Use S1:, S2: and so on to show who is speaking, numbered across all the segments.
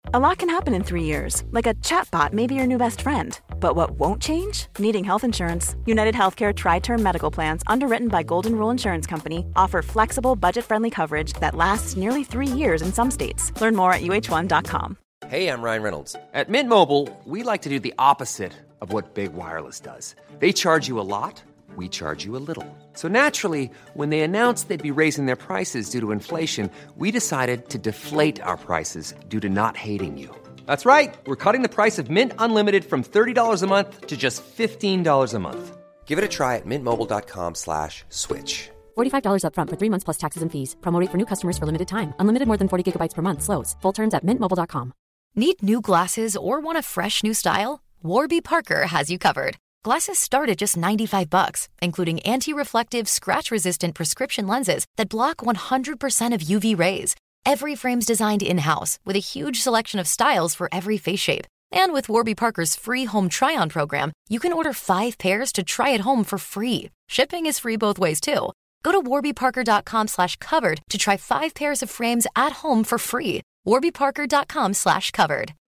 S1: A lot can happen in 3 years, like a chatbot may be your new best friend. But what won't change? Needing health insurance. United Healthcare Tri-Term Medical Plans, underwritten by Golden Rule Insurance Company, offer flexible, budget-friendly coverage that lasts nearly 3 years in some states. Learn more at uh1.com.
S2: Hey, I'm Ryan Reynolds. At Mint Mobile, we like to do the opposite of what Big Wireless does. They charge you a lot, we charge you a little. So naturally, when they announced they'd be raising their prices due to inflation, we decided to deflate our prices due to not hating you. That's right. We're cutting the price of Mint Unlimited from $30 a month to just $15 a month. Give it a try at mintmobile.com/switch.
S3: $45 up front for 3 months plus taxes and fees. Promo rate for new customers for limited time. Unlimited more than 40 gigabytes per month. Slows full terms at mintmobile.com.
S4: Need new glasses or want a fresh new style? Warby Parker has you covered. Glasses start at just $95, including anti-reflective, scratch-resistant prescription lenses that block 100% of UV rays. Every frame's designed in-house with a huge selection of styles for every face shape. And with Warby Parker's free home try-on program, you can order 5 pairs to try at home for free. Shipping is free both ways, too. Go to warbyparker.com/covered to try 5 pairs of frames at home for free. warbyparker.com/covered.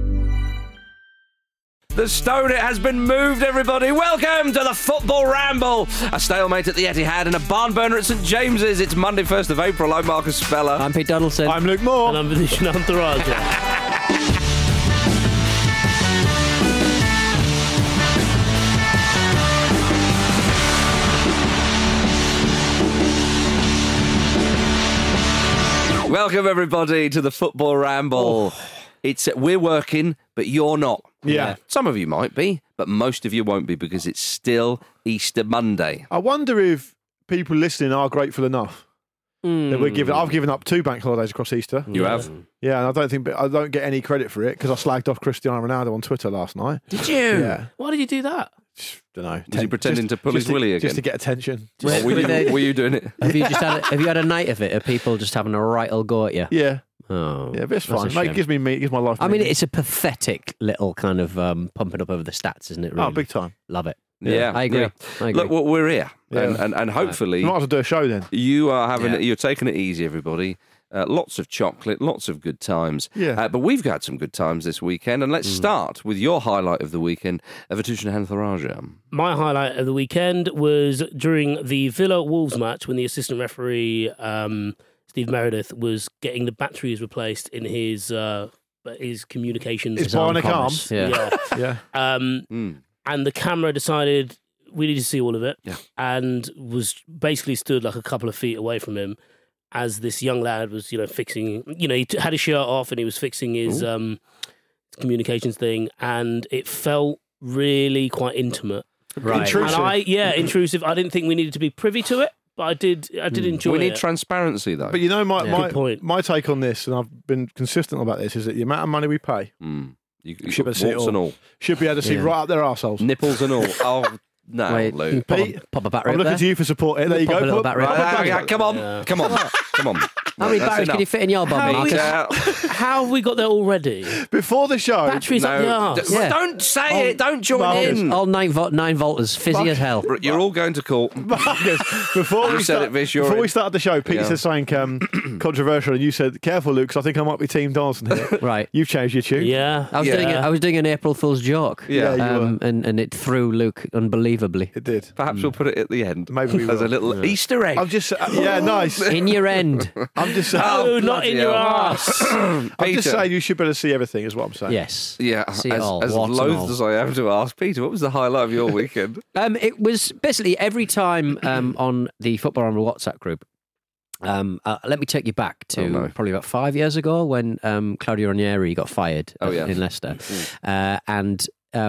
S5: The stone, it has been moved, everybody. Welcome to the Football Ramble. A stalemate at the Etihad and a barn burner at St James's. It's Monday, 1st of April. I'm Marcus Speller.
S6: I'm Pete Donaldson.
S7: I'm Luke Moore.
S8: And I'm Vinicius Antaraja.
S5: Welcome, everybody, to the Football Ramble. We're working, but you're not.
S7: Yeah.
S5: Some of you might be, but most of you won't be because it's still Easter Monday.
S7: I wonder if people listening are grateful enough that I've given up 2 bank holidays across Easter.
S5: You have?
S7: Yeah, and I don't get any credit for it because I slagged off Cristiano Ronaldo on Twitter last night.
S8: Did you?
S7: Yeah.
S8: Why did you do that?
S7: Don't know.
S5: Was he pretending to pull his willy again?
S7: Just to get attention.
S5: Were you doing it?
S6: Have you had a night of it? Are people just having a right old go at you?
S7: Yeah.
S6: Oh,
S7: Yeah, but it's
S6: that's
S7: fine.
S6: a
S7: Mate,
S6: shame.
S7: it gives my life
S6: I mean,
S7: meaning.
S6: it's a pathetic little kind of pumping up over the stats, isn't it? Really?
S7: Oh, big time.
S6: Love it.
S5: Yeah.
S6: I agree.
S5: Yeah.
S6: I agree.
S5: Look, well, we're here.
S7: Yeah.
S5: And hopefully
S7: You might as well do a show then.
S5: you are you're taking it easy, everybody. Lots of chocolate, lots of good times.
S7: Yeah.
S5: But we've had some good times this weekend. And let's start with your highlight of the weekend, Vitushan Hantharaja.
S8: My highlight of the weekend was during the Villa-Wolves match when the assistant referee, Steve Meredith, was getting the batteries replaced in his communications.
S7: It's bionic arms.
S6: Yeah.
S7: Yeah.
S8: And the camera decided we need to see all of it,
S5: Yeah.
S8: and was basically stood like a couple of feet away from him as this young lad was, fixing. He had his shirt off and he was fixing his communications thing, and it felt really quite intimate.
S6: Right.
S7: Intrusive.
S8: And intrusive. I didn't think we needed to be privy to it, but I did enjoy
S5: We
S8: it.
S5: need transparency, though.
S7: But you know,
S8: Good point.
S7: my take on this, and I've been consistent about this, is that the amount of money we pay
S5: You
S7: should be able to see it
S5: warts and
S7: all.
S5: all.
S7: Should be able to see
S6: Yeah.
S7: right up their arseholes.
S5: Nipples and all. Oh, no,
S6: Wait,
S5: Luke.
S7: Pete,
S6: pop a battery
S7: I'm
S6: up
S7: looking
S6: there.
S7: to you for support here. There you
S6: Pop
S7: go.
S6: a little
S7: Put-
S6: battery
S7: put
S6: up
S7: a
S6: there.
S7: battery
S5: Yeah,
S7: up.
S5: come on.
S8: Yeah.
S5: Come on.
S6: How many
S5: That's
S6: batteries can
S5: enough.
S6: you fit in your bob, Marcus?
S8: How have we got there already?
S7: Before the show,
S8: Batteries up the arse.
S6: Yeah.
S5: Don't say it. Don't join
S7: Marcus.
S5: in.
S6: All 9 volters, fizzy as hell.
S5: You're all going to court.
S7: Marcus, before
S5: You
S7: we
S5: said
S7: start,
S5: it, Vish, you're
S7: before
S5: in.
S7: we started the show, Pete
S5: Yeah.
S7: said something controversial, and you said, "Careful, Luke, 'cause I think I might be Team Donaldson here."
S6: Right.
S7: You've changed your tune.
S8: Yeah.
S6: I was doing an April Fool's joke.
S5: Yeah.
S7: Yeah, you were.
S6: and it threw Luke unbelievably.
S7: It did.
S5: Perhaps we'll put it at the end.
S7: Maybe we
S5: as a
S7: will.
S5: little Easter egg.
S7: I'm just, yeah, nice.
S6: In your end.
S7: I'm just,
S8: Oh, not in your
S5: hell.
S8: arse.
S7: I'm just
S5: Peter.
S7: saying you should better see everything, is what I'm saying.
S6: Yes.
S5: Yeah,
S6: See it all,
S5: as
S6: warts and
S5: loath
S6: all.
S5: as I am to ask Peter, what was the highlight of your weekend?
S6: It was basically every time on the Football Ramble WhatsApp group. Let me take you back to probably about 5 years ago when Claudio Ranieri got fired in Leicester. And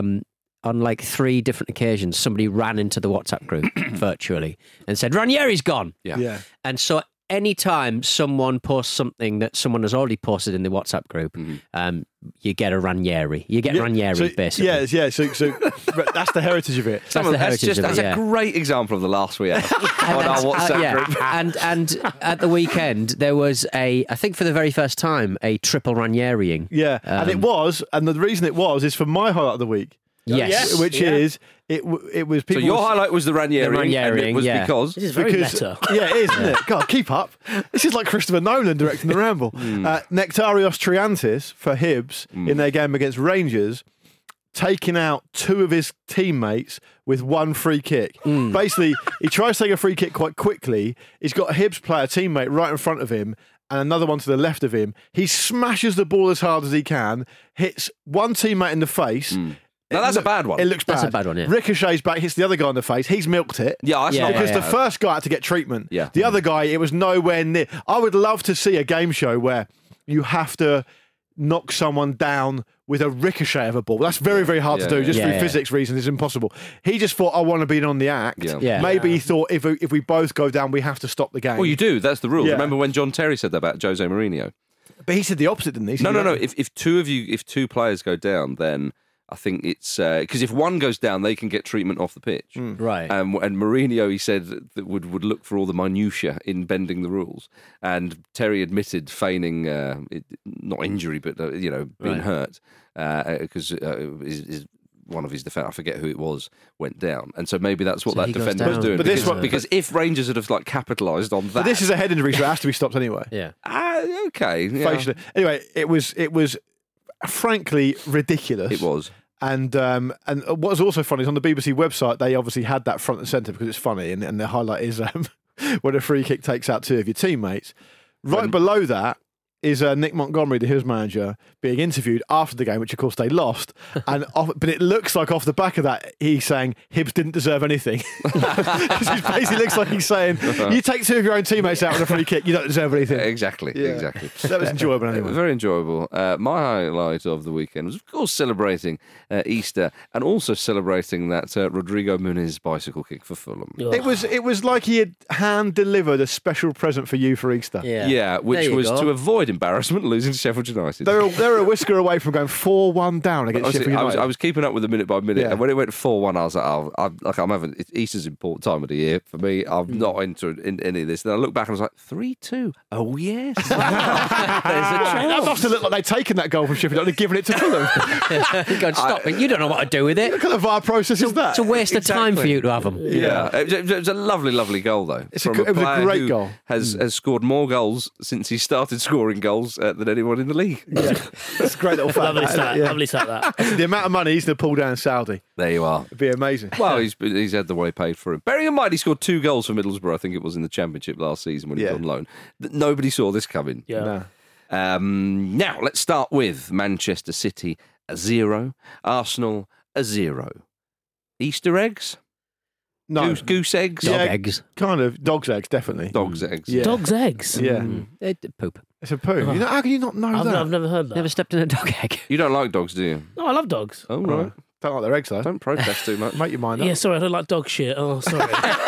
S6: on like 3 different occasions, somebody ran into the WhatsApp group virtually and said, Ranieri's gone.
S7: Yeah.
S6: And so anytime someone posts something that someone has already posted in the WhatsApp group, you get a Ranieri. You get Ranieri,
S7: so,
S6: basically.
S7: Yeah. So but that's the heritage of it.
S6: That's
S5: a great example of the last we had on our WhatsApp group.
S6: And at the weekend, there was I think for the very first time, a triple Ranieriing.
S7: Yeah, and it was, and the reason it was is for my highlight of the week.
S6: Yes.
S7: which is it was people.
S5: So your highlight was the Ranieri, and it was because
S8: This is very meta.
S7: Yeah, it is, isn't it? God, keep up. This is like Christopher Nolan directing the Ramble. Nectarios Triantis for Hibs in their game against Rangers, taking out 2 of his teammates with 1 free kick. Basically, he tries to take a free kick quite quickly. He's got a Hibs player, teammate, right in front of him, and another one to the left of him. He smashes the ball as hard as he can, hits one teammate in the face.
S5: Now, that's a bad one.
S7: It looks bad.
S6: That's a bad one, yeah.
S7: Ricochets back, hits the other guy in the face. He's milked it.
S5: Yeah, that's not
S7: Because
S5: bad.
S7: the first guy had to get treatment.
S5: Yeah.
S7: The other guy, it was nowhere near. I would love to see a game show where you have to knock someone down with a ricochet of a ball. That's very, very hard to do. Just through physics reasons, it's impossible. He just thought, I want to be in on the act.
S5: Yeah.
S7: Maybe he thought, if we both go down, we have to stop the game.
S5: Well, you do. That's the rule.
S7: Yeah.
S5: Remember when John Terry said that about Jose Mourinho?
S7: But he said the opposite, didn't he? He said,
S5: No. If 2 players go down, then I think it's because if one goes down, they can get treatment off the pitch.
S6: Right.
S5: And Mourinho, he said that would look for all the minutiae in bending the rules. And Terry admitted feigning not injury, but being hurt because one of his defence, I forget who it was, went down. And so maybe that's what
S6: So
S5: that
S6: he goes
S5: defender was
S6: down.
S5: doing.
S7: But
S5: because if Rangers had have capitalised on that,
S7: But this is a head injury, so it has to be stopped anyway.
S6: Yeah.
S5: okay. Yeah.
S7: Facially. Anyway, it was frankly ridiculous.
S5: It was.
S7: And what was also funny is on the BBC website, they obviously had that front and centre because it's funny, and the highlight is when a free kick takes out 2 of your teammates. Right below that is Nick Montgomery, the Hibs manager, being interviewed after the game, which of course they lost. But it looks like off the back of that, he's saying Hibs didn't deserve anything. It basically looks like he's saying, you take 2 of your own teammates out with a free kick, you don't deserve anything.
S5: Exactly.
S7: That was enjoyable anyway.
S5: Very enjoyable. My highlight of the weekend was, of course, celebrating Easter and also celebrating that Rodrigo Muniz bicycle kick for Fulham.
S7: It was like he had hand-delivered a special present for you for Easter.
S5: Yeah, which was to avoid embarrassment, losing to Sheffield United.
S7: They're a whisker away from going 4-1 down against Sheffield United.
S5: I was keeping up with the minute by minute, and when it went 4-1, I was like, I'm having Easter's an important time of the year for me. I'm not into any of this. Then I look back and I was like, 3-2. Oh yes, there's a chance.
S7: That must have looked like they'd taken that goal from Sheffield United and given it to Fulham.
S6: You're going, stop it. You don't know what to do with it.
S7: What kind of VAR process is that?
S6: It's a waste of time for you to have them.
S5: Yeah. It was a lovely, lovely goal though.
S7: It was a great goal.
S5: Has scored more goals since he started scoring goals than anyone in the league.
S7: Yeah. That's a great little fact.
S8: Lovely stat that.
S7: The amount of money he's going to pull down Saudi.
S5: There you are.
S7: It'd be amazing.
S5: Well, he's had the way paid for him. Bearing in mind, he scored 2 goals for Middlesbrough. I think it was in the Championship last season when he was on loan. Nobody saw this coming.
S8: Yeah.
S7: No.
S5: Now, let's start with Manchester City 0, Arsenal 0. Easter eggs?
S7: No.
S5: Goose eggs?
S6: Dog eggs.
S7: Kind of. Dog's eggs, definitely.
S5: Dog's eggs.
S7: Yeah.
S8: Dog's eggs.
S7: Yeah.
S6: They poop.
S7: It's a poo. How can you not know that?
S8: I've never heard that.
S6: Never stepped in a dog egg.
S5: You don't like dogs, do you?
S8: No, I love dogs.
S5: Oh, right.
S7: Don't like their eggs, though.
S5: Don't protest too much.
S7: Make your mind up.
S8: Yeah, sorry, I don't like dog shit. Oh, sorry.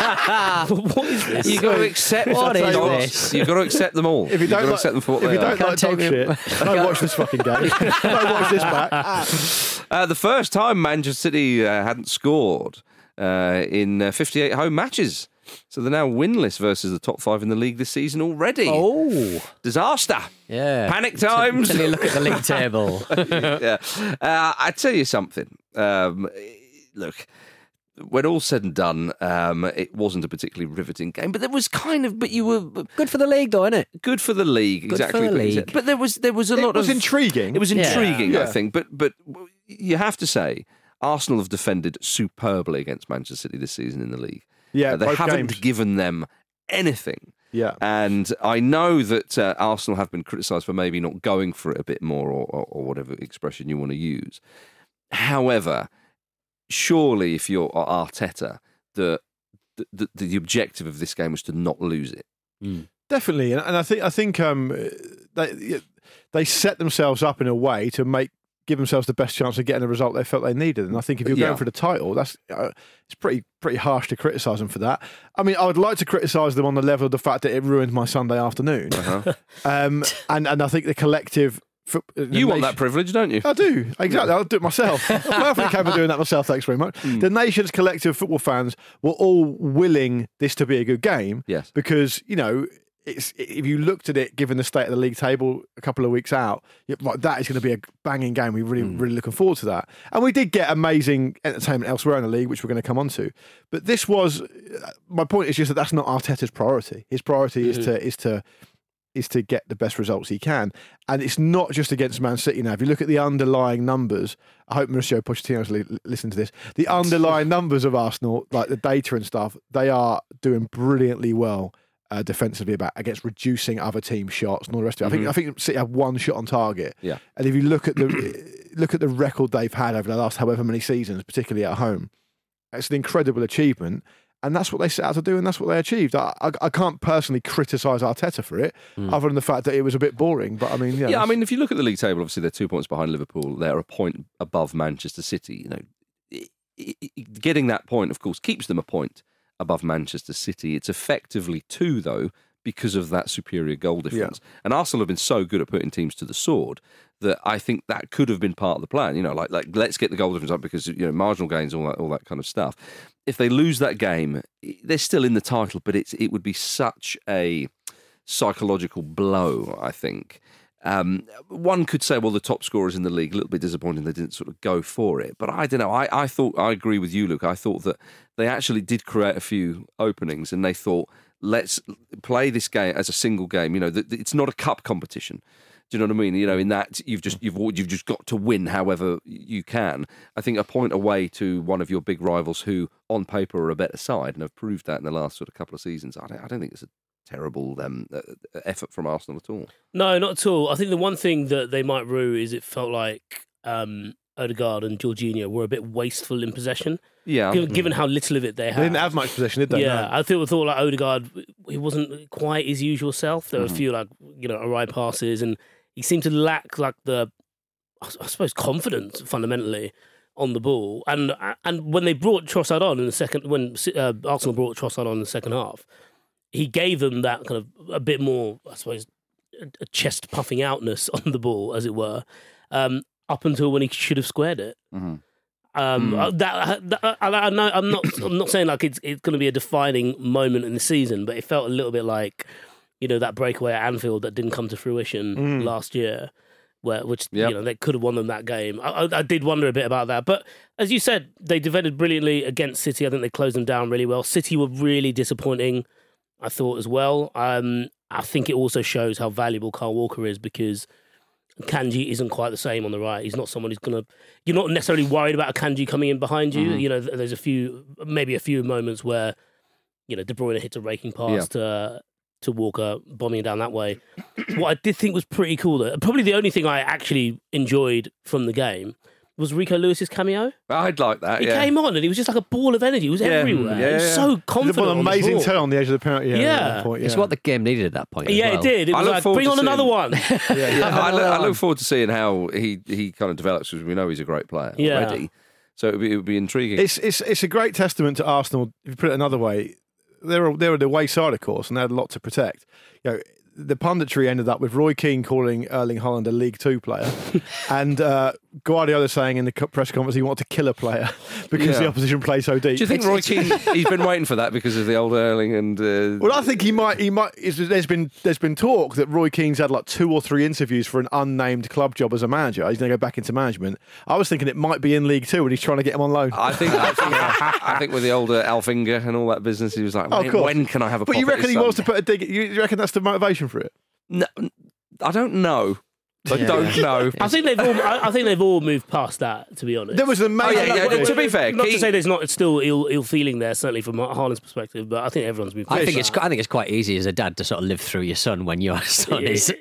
S8: What is this?
S5: You've got to accept
S6: What is
S5: dogs.
S6: this?
S5: You've got to accept them all.
S7: If you don't
S5: accept them for what
S7: if
S5: they
S7: you
S5: are.
S7: don't like dog shit, don't watch this fucking game. Don't watch this back.
S5: The first time Manchester City hadn't scored in 58 home matches. So they're now winless versus the top 5 in the league this season already.
S6: Oh.
S5: Disaster.
S6: Yeah.
S5: Panic times.
S6: Until you look at the league table.
S5: Yeah. I tell you something. Look, when all's said and done, it wasn't a particularly riveting game, but there was but you were
S6: Good for the league, though, isn't it?
S5: good for the league,
S6: Good
S5: exactly.
S6: for the league.
S5: But there was a lot of.
S7: It was intriguing.
S5: It was intriguing,
S7: Yeah.
S5: I think. But you have to say, Arsenal have defended superbly against Manchester City this season in the league.
S7: Yeah,
S5: They
S7: both
S5: haven't
S7: games.
S5: given them anything.
S7: Yeah.
S5: And I know that Arsenal have been criticised for maybe not going for it a bit more, or whatever expression you want to use. However, surely if you're Arteta, the objective of this game was to not lose it.
S7: Definitely, and I think they set themselves up in a way to give themselves the best chance of getting the result they felt they needed. And I think if you're going for the title, that's it's pretty harsh to criticise them for that. I mean, I would like to criticise them on the level of the fact that it ruined my Sunday afternoon. And I think the collective.
S5: You want that privilege, don't you?
S7: I do, exactly. I'll do it myself. I'm perfectly capable of doing that myself, thanks very much. The nation's collective football fans were all willing this to be a good game.
S5: Yes.
S7: Because, if you looked at it, given the state of the league table a couple of weeks out, like, that is going to be a banging game. We're really looking forward to that. And we did get amazing entertainment elsewhere in the league, which we're going to come on to. But this was, my point is just that that's not Arteta's priority. His priority is to get the best results he can. And it's not just against Man City now. If you look at the underlying numbers, I hope Mauricio Pochettino's listening to this, the underlying numbers of Arsenal, like the data and stuff, they are doing brilliantly well defensively against reducing other teams' shots and all the rest of it. I think City have one shot on target.
S5: Yeah.
S7: And if you look at the record they've had over the last however many seasons, particularly at home, it's an incredible achievement. And that's what they set out to do, and that's what they achieved. I can't personally criticise Arteta for it, other than the fact that it was a bit boring. But I mean,
S5: I mean, if you look at the league table, obviously they're 2 points behind Liverpool. They're a point above Manchester City. Getting that point, of course, keeps them a point above Manchester City. It's effectively 2, though, because of that superior goal difference. Yeah. And Arsenal have been so good at putting teams to the sword that I think that could have been part of the plan. Like let's get the goal difference up because marginal gains, all that kind of stuff. If they lose that game, they're still in the title, but it would be such a psychological blow, I think. One could say, well, the top scorers in the league, a little bit disappointing they didn't sort of go for it. But I don't know. I thought, I agree with you, Luke. I thought that they actually did create a few openings and they thought, let's play this game as a single game. It's not a cup competition. Do you know what I mean? In that you've just got to win however you can. I think a point away to one of your big rivals who, on paper, are a better side and have proved that in the last sort of couple of seasons. I don't think it's a terrible effort from Arsenal at all.
S8: No, not at all. I think the one thing that they might rue is it felt like Odegaard and Jorginho were a bit wasteful in possession.
S5: Yeah,
S8: given how little of it they had.
S7: They didn't have much possession, did they?
S8: Yeah,
S7: no.
S8: I thought like Odegaard, he wasn't quite his usual self. There were a few awry passes, and he seemed to lack the, I suppose, confidence fundamentally on the ball. And when they brought Trossard on in the second, when Arsenal brought Trossard on in the second half, he gave them that kind of a bit more, I suppose, a chest puffing outness on the ball, as it were, up until when he should have squared it. Mm-hmm. I know I'm not saying like it's going to be a defining moment in the season, but it felt a little bit like that breakaway at Anfield that didn't come to fruition last year, which they could have won them that game. I did wonder a bit about that, but as you said, they defended brilliantly against City. I think they closed them down really well. City were really disappointing, I thought, as well. I think it also shows how valuable Kyle Walker is because Kanji isn't quite the same on the right. He's not someone who's going to... You're not necessarily worried about a Kanji coming in behind you. Mm-hmm. There's maybe a few moments where, De Bruyne hits a raking pass to Walker, bombing down that way. What I did think was pretty cool, though, probably the only thing I actually enjoyed from the game was Rico Lewis's cameo.
S5: I'd like that,
S8: He came on and he was just like a ball of energy. He was everywhere. He was so confident.
S7: An amazing turn on the edge of the penalty area.
S8: Yeah.
S7: At that point,
S6: It's what the game needed at that point.
S8: Yeah,
S6: as well.
S8: it did. It was like, bring on another one.
S5: I look forward to seeing how he kind of develops because we know he's a great player already. So it would be intriguing.
S7: It's a great testament to Arsenal. If you put it another way, they're the away side, of course, and they had a lot to protect. The punditry ended up with Roy Keane calling Erling Haaland a League Two player, and Guardiola saying in the press conference he wanted to kill a player because the opposition play so deep.
S5: Do you think Roy Keane? He's been waiting for that because of the old Erling and.
S7: Well, I think he might. There's been talk that Roy Keane's had like 2 or 3 interviews for an unnamed club job as a manager. He's going to go back into management. I was thinking it might be in League Two, and he's trying to get him on loan.
S5: I think with the old Alfinger and all that business, he was like, when can I have a?
S7: But you reckon he wants to put a dig? You reckon that's the motivation for it?
S5: No, I don't know. I don't know.
S8: I think they've all moved past that. To be honest,
S7: there was an amazing.
S5: To be fair,
S8: not to say there's not still ill feeling there. Certainly from Haaland's perspective, but I think everyone's moved.
S6: I think it's quite easy as a dad to sort of live through your son when your son is.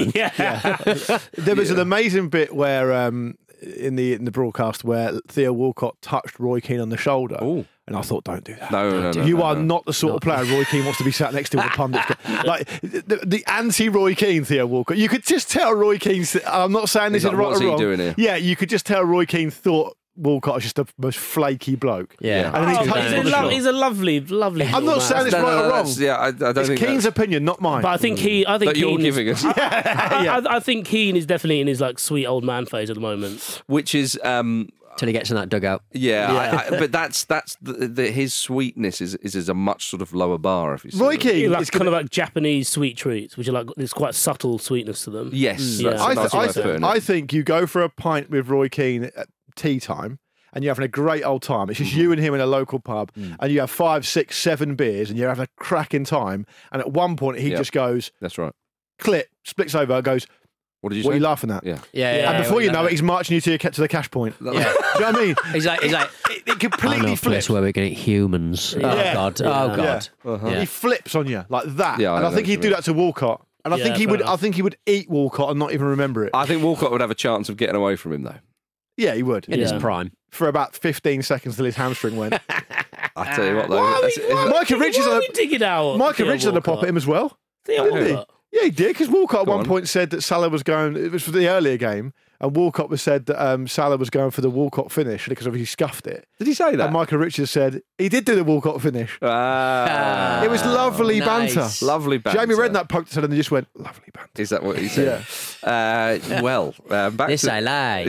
S7: There was an amazing bit where in the broadcast where Theo Walcott touched Roy Keane on the shoulder.
S5: Ooh.
S7: And I thought, don't do that.
S5: No.
S7: You are not the sort of player Roy Keane wants to be sat next to with the pundits. Like the anti-Roy Keane Theo Walcott. You could just tell Roy Keane. I'm not saying this is right or wrong.
S5: What's he doing here?
S7: Yeah, you could just tell Roy Keane thought Walcott was just the most flaky bloke.
S6: Yeah.
S7: And
S8: he's a lovely.
S7: I'm not saying it's right or wrong.
S5: I don't
S7: it's
S5: think
S7: Keane's opinion, not mine.
S8: But I think
S5: that you're giving us.
S8: I think Keane is definitely in his like sweet old man phase at the moment.
S5: Which is.
S6: till he gets in that dugout.
S5: Yeah. But that's his sweetness is a much sort of lower bar. If you see
S7: Roy Keane,
S8: it's kind of like Japanese sweet treats, which are like there's quite subtle sweetness to them.
S5: Yes,
S7: I think you go for a pint with Roy Keane at tea time. And you're having a great old time. It's just you and him in a local pub, and you have 5, 6, 7 beers, and you're having a cracking time. And at one point, he just goes,
S5: "That's right."
S7: Clip, splits over, goes,
S5: "What did you say?
S7: What are you laughing at?"
S6: Yeah.
S7: And before you know it, he's marching you to the cash point.
S6: Yeah.
S7: Do you know what I mean?
S6: He's like,
S7: it completely flips.
S6: Where we're going to eat humans.
S8: Yeah.
S6: Oh God.
S8: Yeah.
S6: Oh God.
S7: Yeah. He flips on you like that.
S5: Yeah,
S7: and I think he'd do that to Walcott. And I think he would.
S8: fair enough.
S7: I think he would eat Walcott and not even remember it.
S5: I think Walcott would have a chance of getting away from him, though.
S7: Yeah, he would.
S6: In his prime.
S7: For about 15 seconds till his hamstring went.
S5: I tell you what, though.
S7: Micah Richards
S8: Why are we digging out?
S7: Micah Richards had a pop at him as well. Didn't he? Yeah, he did, because Walcott at one point said that Salah was going, it was for the earlier game, and Walcott was said that Salah was going for the Walcott finish because obviously he scuffed it.
S5: Did he say that?
S7: And Micah Richards said he did do the Walcott finish. It was lovely banter.
S5: Lovely banter.
S7: Jamie Redknapp poked his head and they just went, lovely banter.
S5: Is that what he said?
S7: Yeah.
S5: Back
S6: This
S5: to...
S6: I like.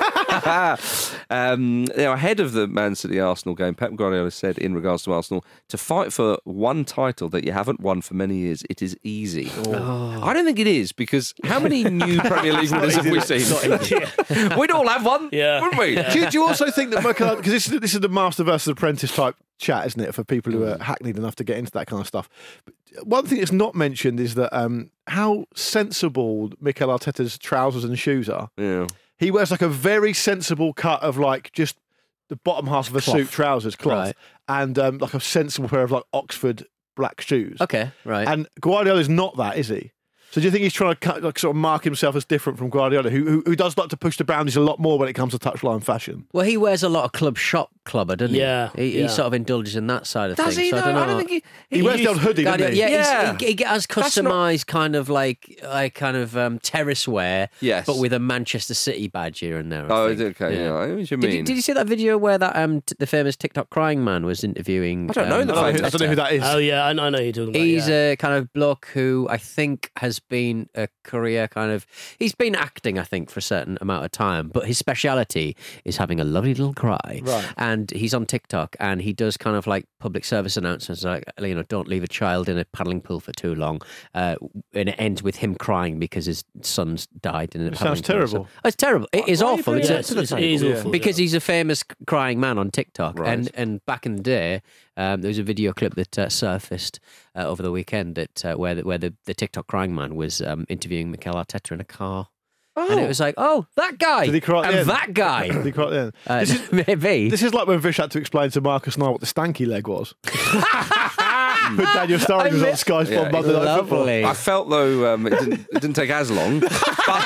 S5: Ahead of the Man City Arsenal game, Pep Guardiola said in regards to Arsenal, to fight for one title that you haven't won for many years, it is easy. I don't think it is, because how many new Premier League winners have we seen? We'd all have one, wouldn't we?
S7: Do you also think that because this is the master versus apprentice type chat, isn't it, for people who are hackneyed enough to get into that kind of stuff? But one thing that's not mentioned is that how sensible Mikel Arteta's trousers and shoes are.
S5: Yeah.
S7: He wears like a very sensible cut of like just the bottom half of a suit, trousers, cloth, and like a sensible pair of like Oxford black shoes.
S6: Okay, right.
S7: And Guardiola's not that, is he? So do you think he's trying to sort of mark himself as different from Guardiola, who does like to push the boundaries a lot more when it comes to touchline fashion?
S6: Well, he wears a lot of clubber, doesn't he?
S8: Yeah.
S6: He sort of indulges in that side of
S5: Does
S6: things.
S5: he?
S6: So
S5: No,
S6: I don't know.
S5: think
S7: He wears the old hoodie, doesn't he?
S6: Yeah, he has customised kind of like terrace wear,
S5: Yes.
S6: but with a Manchester City badge here and there.
S5: Oh,
S6: I think.
S5: okay. Yeah, I know what you mean.
S6: Did you see that video where that the famous TikTok crying man was interviewing?
S5: I don't know
S7: I don't know who that is.
S8: Oh yeah, I know who you're talking about.
S6: He's a kind of bloke who I think has been a career he's been acting, I think, for a certain amount of time, but his speciality is having a lovely little cry.
S7: Right.
S6: And he's on TikTok and he does kind of like public service announcements like, don't leave a child in a paddling pool for too long. And it ends with him crying because his son's died in a paddling
S7: sounds
S6: pool.
S7: terrible.
S6: It's terrible. It is awful.
S8: It is awful.
S6: Because he's a famous crying man on TikTok.
S5: Right.
S6: And back in the day, there was a video clip that surfaced over the weekend that where the TikTok crying man was interviewing Mikel Arteta in a car. And it was like, that guy.
S7: Did he cry at the end?
S6: That guy.
S7: Did he cry at the end?
S6: Maybe.
S7: This is like when Vish had to explain to Marcus and I what the stanky leg was. But Daniel Sturridge was on Sky Sport Monday Night Football.
S6: Lovely.
S5: I felt, though, it didn't take as long. But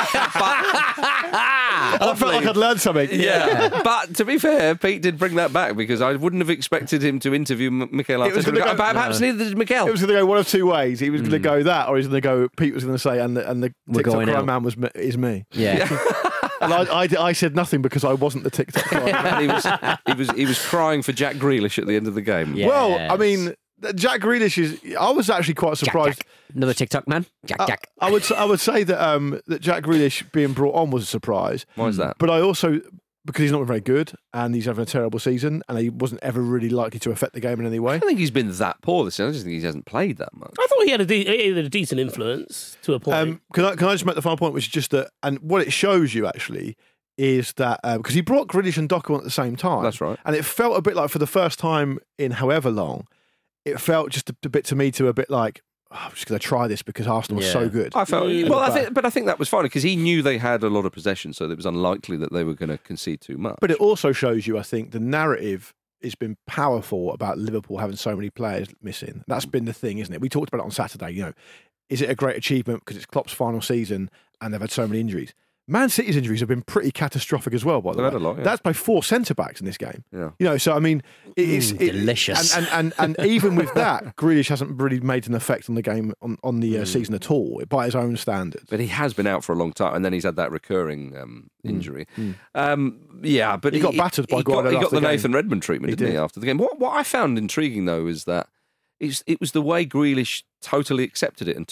S7: I felt like I'd learned something.
S5: yeah. But to be fair, Pete did bring that back, because I wouldn't have expected him to interview Mikel
S7: It was
S5: Arteta.
S7: gonna go-
S5: Perhaps neither did Mikel.
S7: It was going to go one of two ways. He was going to go that, or he was going to go. Pete was going to say, and the TikTok
S6: going
S7: cry
S6: out.
S7: man is me.
S6: Yeah.
S7: And I said nothing because I wasn't the TikTok cry man.
S5: he was crying for Jack Grealish at the end of the game.
S6: Yeah.
S7: Well,
S6: Yes.
S7: I mean, Jack Grealish is. I was actually quite surprised.
S6: Jack. Another TikTok man. Jack.
S7: I would say that that Jack Grealish being brought on was a surprise.
S5: Why is that?
S7: But I also, because he's not very good and he's having a terrible season and he wasn't ever really likely to affect the game in any way.
S5: I don't think he's been that poor this season. I just think he hasn't played that much.
S8: I thought he had a decent influence to a point.
S7: Can I just make the final point, which is just that, and what it shows you actually is that because he brought Grealish and Doku on at the same time.
S5: That's right.
S7: And it felt a bit like, for the first time in however long, it felt just a bit to me to a bit like, I'm just going to try this because Arsenal was so good.
S5: I felt
S8: Mm.
S5: well. I think that was fine, because he knew they had a lot of possession, so it was unlikely that they were going to concede too much.
S7: But it also shows you, I think, the narrative has been powerful about Liverpool having so many players missing. That's been the thing, isn't it? We talked about it on Saturday. Is it a great achievement because it's Klopp's final season and they've had so many injuries? Man City's injuries have been pretty catastrophic as well, by the way.
S5: They've had a lot, yeah.
S7: That's by 4 centre-backs in this game.
S5: Yeah.
S7: So I mean, it's
S6: delicious.
S7: And even with that, Grealish hasn't really made an effect on the game, on the season at all, by his own standards.
S5: But he has been out for a long time, and then he's had that recurring injury. But
S7: He got battered by Guardiola
S5: He got
S7: after
S5: the
S7: the game.
S5: Nathan Redmond treatment, didn't he, after the game? What I found intriguing, though, is that it was the way Grealish totally accepted it and took it.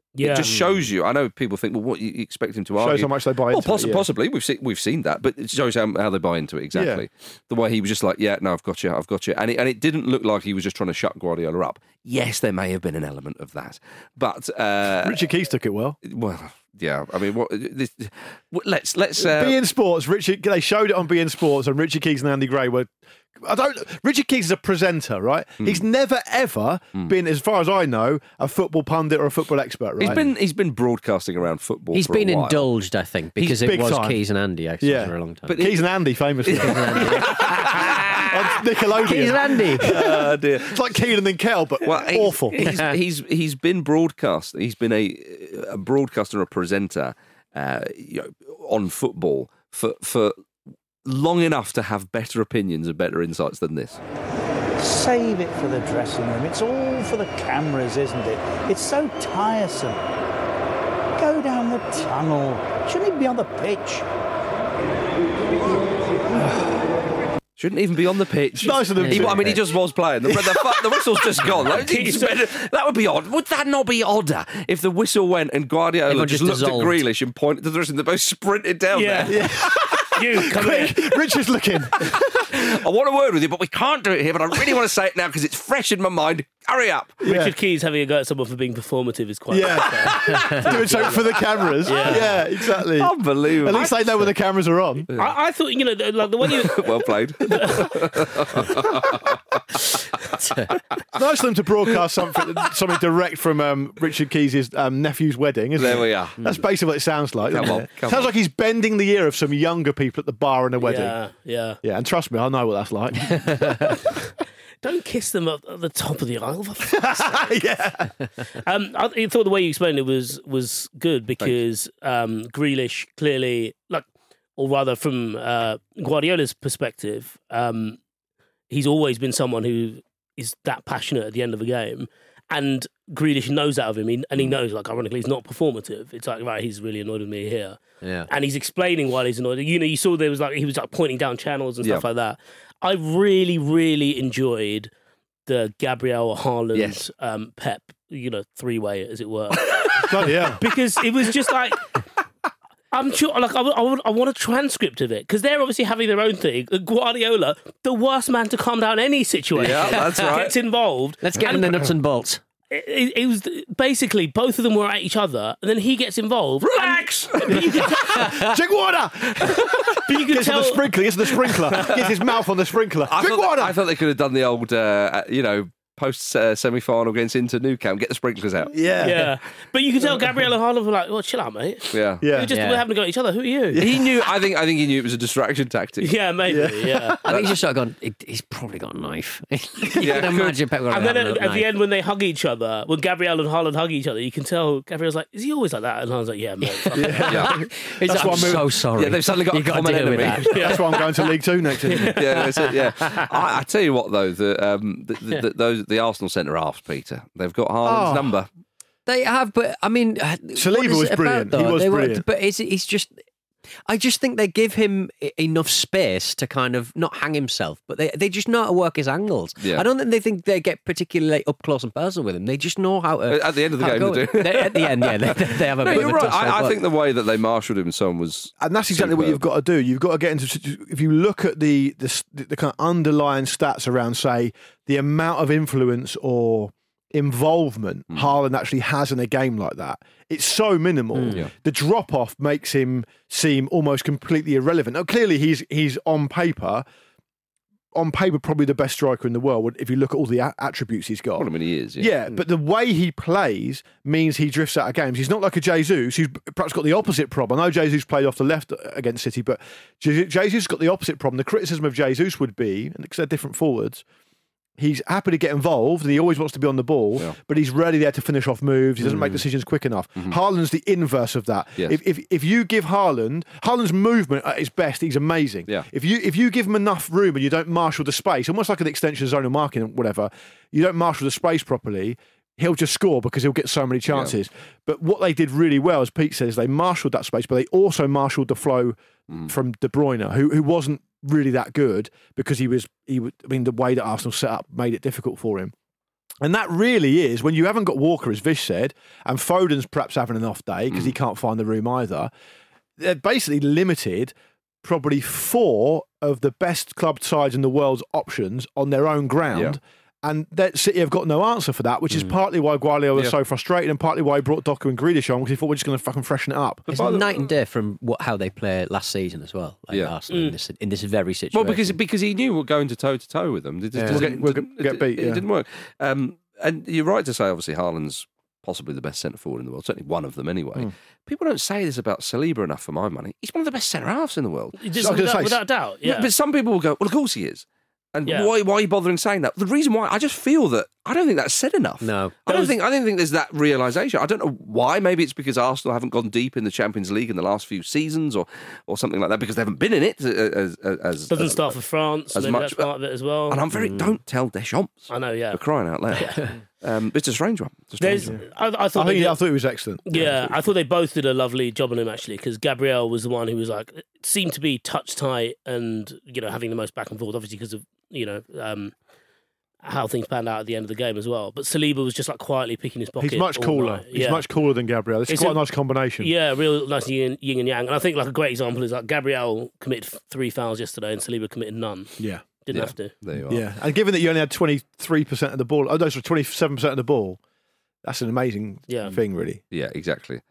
S5: It just shows you. I know people think, well, what you expect him to argue?
S7: Shows how much they buy into it.
S5: Possibly. We've seen that, but it shows how they buy into it exactly. Yeah. The way he was just like, yeah, no, I've got you. And it didn't look like he was just trying to shut Guardiola up. Yes, there may have been an element of that, but
S7: Richard Keys took it well.
S5: Well, yeah. I mean, let's
S7: beIN Sports. They showed it on beIN Sports, and Richard Keys and Andy Gray were. Richard Keys is a presenter, right? He's never ever been, as far as I know, a football pundit or a football expert, right?
S5: He's been broadcasting around football.
S6: He's
S5: for
S6: been
S5: a while.
S6: Indulged, I think, because it was time. Keys and Andy actually for a long time.
S7: But Keys and Andy, famously. On Nickelodeon.
S6: Keys and Andy.
S5: Oh, dear.
S7: It's like Keenan and Kel, but awful.
S5: He's been broadcast. He's been a broadcaster, a presenter, on football for long enough to have better opinions and better insights than this.
S9: Save it for the dressing room. It's all for the cameras, isn't it? It's so tiresome. Go down the tunnel. Shouldn't even be on the pitch.
S5: Shouldn't even be on the pitch.
S7: Nice of them.
S5: He just was playing. The whistle's just gone. That would be odd. Would that not be odder if the whistle went and Guardiola just looked at Grealish and pointed to the rest and they both sprinted down there?
S7: Yeah.
S8: You, come
S7: Quick,
S8: here.
S7: Richard's looking.
S5: I want a word with you, but we can't do it here, but I really want to say it now because it's fresh in my mind. Hurry up.
S8: Richard Keys having a go at someone for being performative is quite
S7: doing something for the cameras. Yeah, exactly.
S5: Unbelievable.
S7: At least they know when the cameras are on.
S8: I thought, like the way you...
S5: Well played.
S7: Nice of them to broadcast something direct from Richard Keys' nephew's wedding, isn't it?
S5: There we are.
S7: That's basically what it sounds like.
S5: Come
S7: Sounds like he's bending the ear of some younger people at the bar in a wedding.
S8: Yeah.
S7: Yeah, and trust me, I know what that's like.
S8: Don't kiss them at the top of the aisle.
S7: Yeah.
S8: I thought the way you explained it was good because Grealish clearly, or rather from Guardiola's perspective, he's always been someone who is that passionate at the end of a game. And Grealish knows that of him, and he knows, ironically, he's not performative. It's like, right, he's really annoyed with me here.
S6: Yeah.
S8: And he's explaining why he's annoyed. You saw he was pointing down channels and stuff like that. I really, really enjoyed the Gabriel Haaland Pep, three-way, as it were.
S7: Yeah.
S8: Because it was just like... I'm sure, I want a transcript of it because they're obviously having their own thing. Guardiola, the worst man to calm down any situation,
S5: that's right.
S8: gets involved.
S6: Let's get in the nuts and bolts.
S8: It was basically both of them were at each other, and then he gets involved.
S5: Relax.
S7: Drink water.
S8: But you can tell
S7: the sprinkler. Gets his mouth on the sprinkler. Drink water.
S5: I thought they could have done the old, post semi-final against Inter Nou Camp, get the sprinklers out.
S8: Yeah. But you can tell Gabriel and Haaland were like, well, chill out, mate.
S5: Yeah.
S8: We're having to go at each other. Who are you?
S5: He knew. I think he knew it was a distraction tactic.
S8: Yeah, maybe. Yeah.
S6: I think he's just gone. He's probably got a knife. You can imagine Pep
S8: and then at the end, when they hug each other, when Gabriel and Haaland hug each other, you can tell Gabriel's like, "Is he always like that?" And Haaland's like, "Yeah, mate."
S6: That's why I'm so sorry.
S5: Yeah, they've suddenly got a common enemy.
S7: That's why I'm going to League Two next year.
S5: Yeah. I tell you what, though, the Arsenal centre halves, Peter, they've got Haaland's number.
S6: They have, but I mean,
S7: Saliba was brilliant. He was brilliant.
S6: But he's just. I just think they give him enough space to kind of not hang himself, but they just know how to work his angles.
S5: Yeah.
S6: I don't think they get particularly up close and personal with him. They just know how to.
S5: At the end of the game, they do.
S6: At the end, they have a bit
S5: you're
S6: of a
S5: right.
S6: touch.
S5: I think the way that they marshalled him and so on was.
S7: And that's exactly what you've got to do. You've got to get into. If you look at the kind of underlying stats around, say, the amount of influence or involvement Haaland actually has in a game like that, it's so minimal. The drop off makes him seem almost completely irrelevant. Now, clearly he's on paper probably the best striker in the world if you look at all the attributes he's got.
S5: Well, I mean, he is.
S7: Yeah, but the way he plays means he drifts out of games. He's not like a Jesus who's perhaps got the opposite problem. I know Jesus played off the left against City, but Jesus got the opposite problem. The criticism of Jesus would be, and because they're different forwards, he's happy to get involved and he always wants to be on the ball, but he's rarely there to finish off moves. He doesn't make decisions quick enough. Haaland's the inverse of that.
S5: Yes.
S7: If you give Haaland's movement at his best, he's amazing.
S5: Yeah.
S7: If you give him enough room and you don't marshal the space, almost like an extension of zonal marking or whatever, you don't marshal the space properly, he'll just score because he'll get so many chances. Yeah. But what they did really well, as Pete says, they marshalled that space, but they also marshalled the flow from De Bruyne, who wasn't really that good because the way that Arsenal set up made it difficult for him. And that really is, when you haven't got Walker, as Vish said, and Foden's perhaps having an off day because he can't find the room either, they're basically limited probably 4 of the best club sides in the world's options on their own ground. And that City have got no answer for that, which is partly why Guardiola was so frustrated and partly why he brought Doku and Grealish on, because he thought we're just going to fucking freshen it up.
S6: It's night and day from how they play last season as well, like Arsenal in this very situation.
S5: Well, because he knew we're going to toe with them. It didn't work. And you're right to say, obviously, Haaland's possibly the best centre-forward in the world, certainly one of them anyway. People don't say this about Saliba enough for my money. He's one of the best centre-halves in the world.
S8: Without doubt, yeah.
S5: But some people will go, well, of course he is. And why are you bothering saying that? The reason why, I just feel that I don't think that's said enough.
S6: No,
S5: I don't think there's that realisation. I don't know why. Maybe it's because Arsenal haven't gone deep in the Champions League in the last few seasons, or something like that, because they haven't been in it.
S8: Doesn't start for France. As maybe much, that's part of it as well.
S5: And I'm very don't tell Deschamps.
S8: I know, yeah.
S5: For crying out loud. It's a strange one.
S8: I thought
S7: he was excellent.
S8: Yeah, I thought they both did a lovely job on him actually, because Gabriel was the one who was like seemed to be touch tight and having the most back and forth, obviously because of how things panned out at the end of the game as well. But Saliba was just like quietly picking his pocket.
S7: He's much cooler. He's much cooler than Gabriel. It's quite a nice combination.
S8: Yeah, real nice yin and yang. And I think like a great example is like Gabriel committed 3 fouls yesterday and Saliba committed none.
S7: Yeah.
S8: Didn't have to.
S5: There you are.
S7: Yeah, and given that you only had 23% of the ball, 27% of the ball, that's an amazing thing, really.
S5: Yeah, exactly.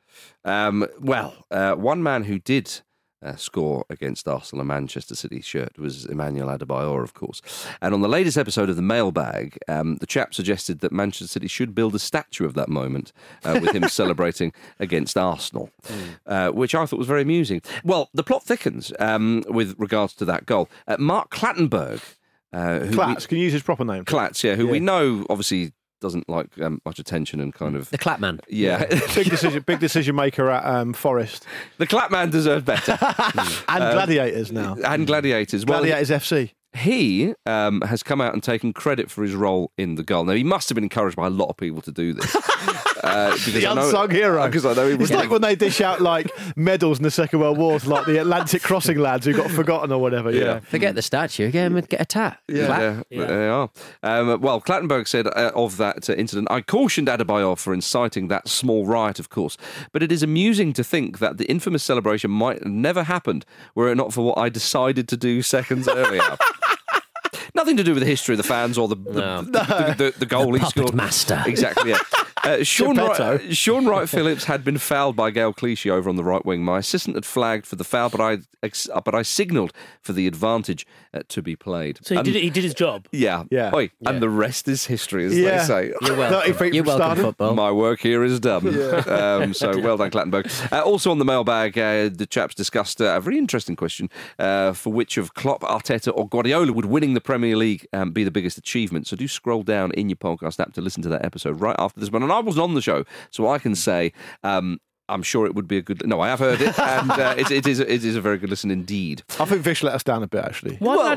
S5: One man who did score against Arsenal, a Manchester City shirt, was Emmanuel Adebayor, of course. And on the latest episode of The Mailbag, the chap suggested that Manchester City should build a statue of that moment with him celebrating against Arsenal, which I thought was very amusing. Well, the plot thickens with regards to that goal. Mark Clattenburg.
S7: Clatts, can you use his proper name?
S5: Clatts, who we know, obviously, doesn't like much attention and kind of...
S6: The Clapman.
S5: Yeah.
S7: big decision maker at Forest.
S5: The Clapman deserved better.
S7: And Gladiators now.
S5: And Gladiators.
S7: Gladiators FC.
S5: He has come out and taken credit for his role in the goal. Now, he must have been encouraged by a lot of people to do this.
S7: The unsung hero.
S5: Because I know
S7: it's like when they dish out like medals in the Second World War to like the Atlantic Crossing lads who got forgotten or whatever. Yeah.
S6: Forget the statue, get a tat.
S5: Yeah, they are. Well, Clattenburg said of that incident, I cautioned Adebayor for inciting that small riot, of course, but it is amusing to think that the infamous celebration might have never happened were it not for what I decided to do seconds earlier. Nothing to do with the history of the fans or the goal he scored.
S6: Master.
S5: Exactly, yeah. Sean Wright Phillips had been fouled by Gael Clichy over on the right wing. My assistant had flagged for the foul, but I signalled for the advantage to be played.
S8: So he did his job.
S5: Yeah. Oi, and the rest is history, as they say.
S6: You're welcome, football.
S5: My work here is done. So well done, Clattenburg. Also on the mailbag, the chaps discussed a very interesting question for which of Klopp, Arteta or Guardiola would winning the Premier League be the biggest achievement. So do scroll down in your podcast app to listen to that episode right after this one. And I wasn't on the show, so I can say I'm sure it would be a good... No, I have heard it, and it is a very good listen indeed.
S7: I think Vish let us down a bit, actually.
S8: Why?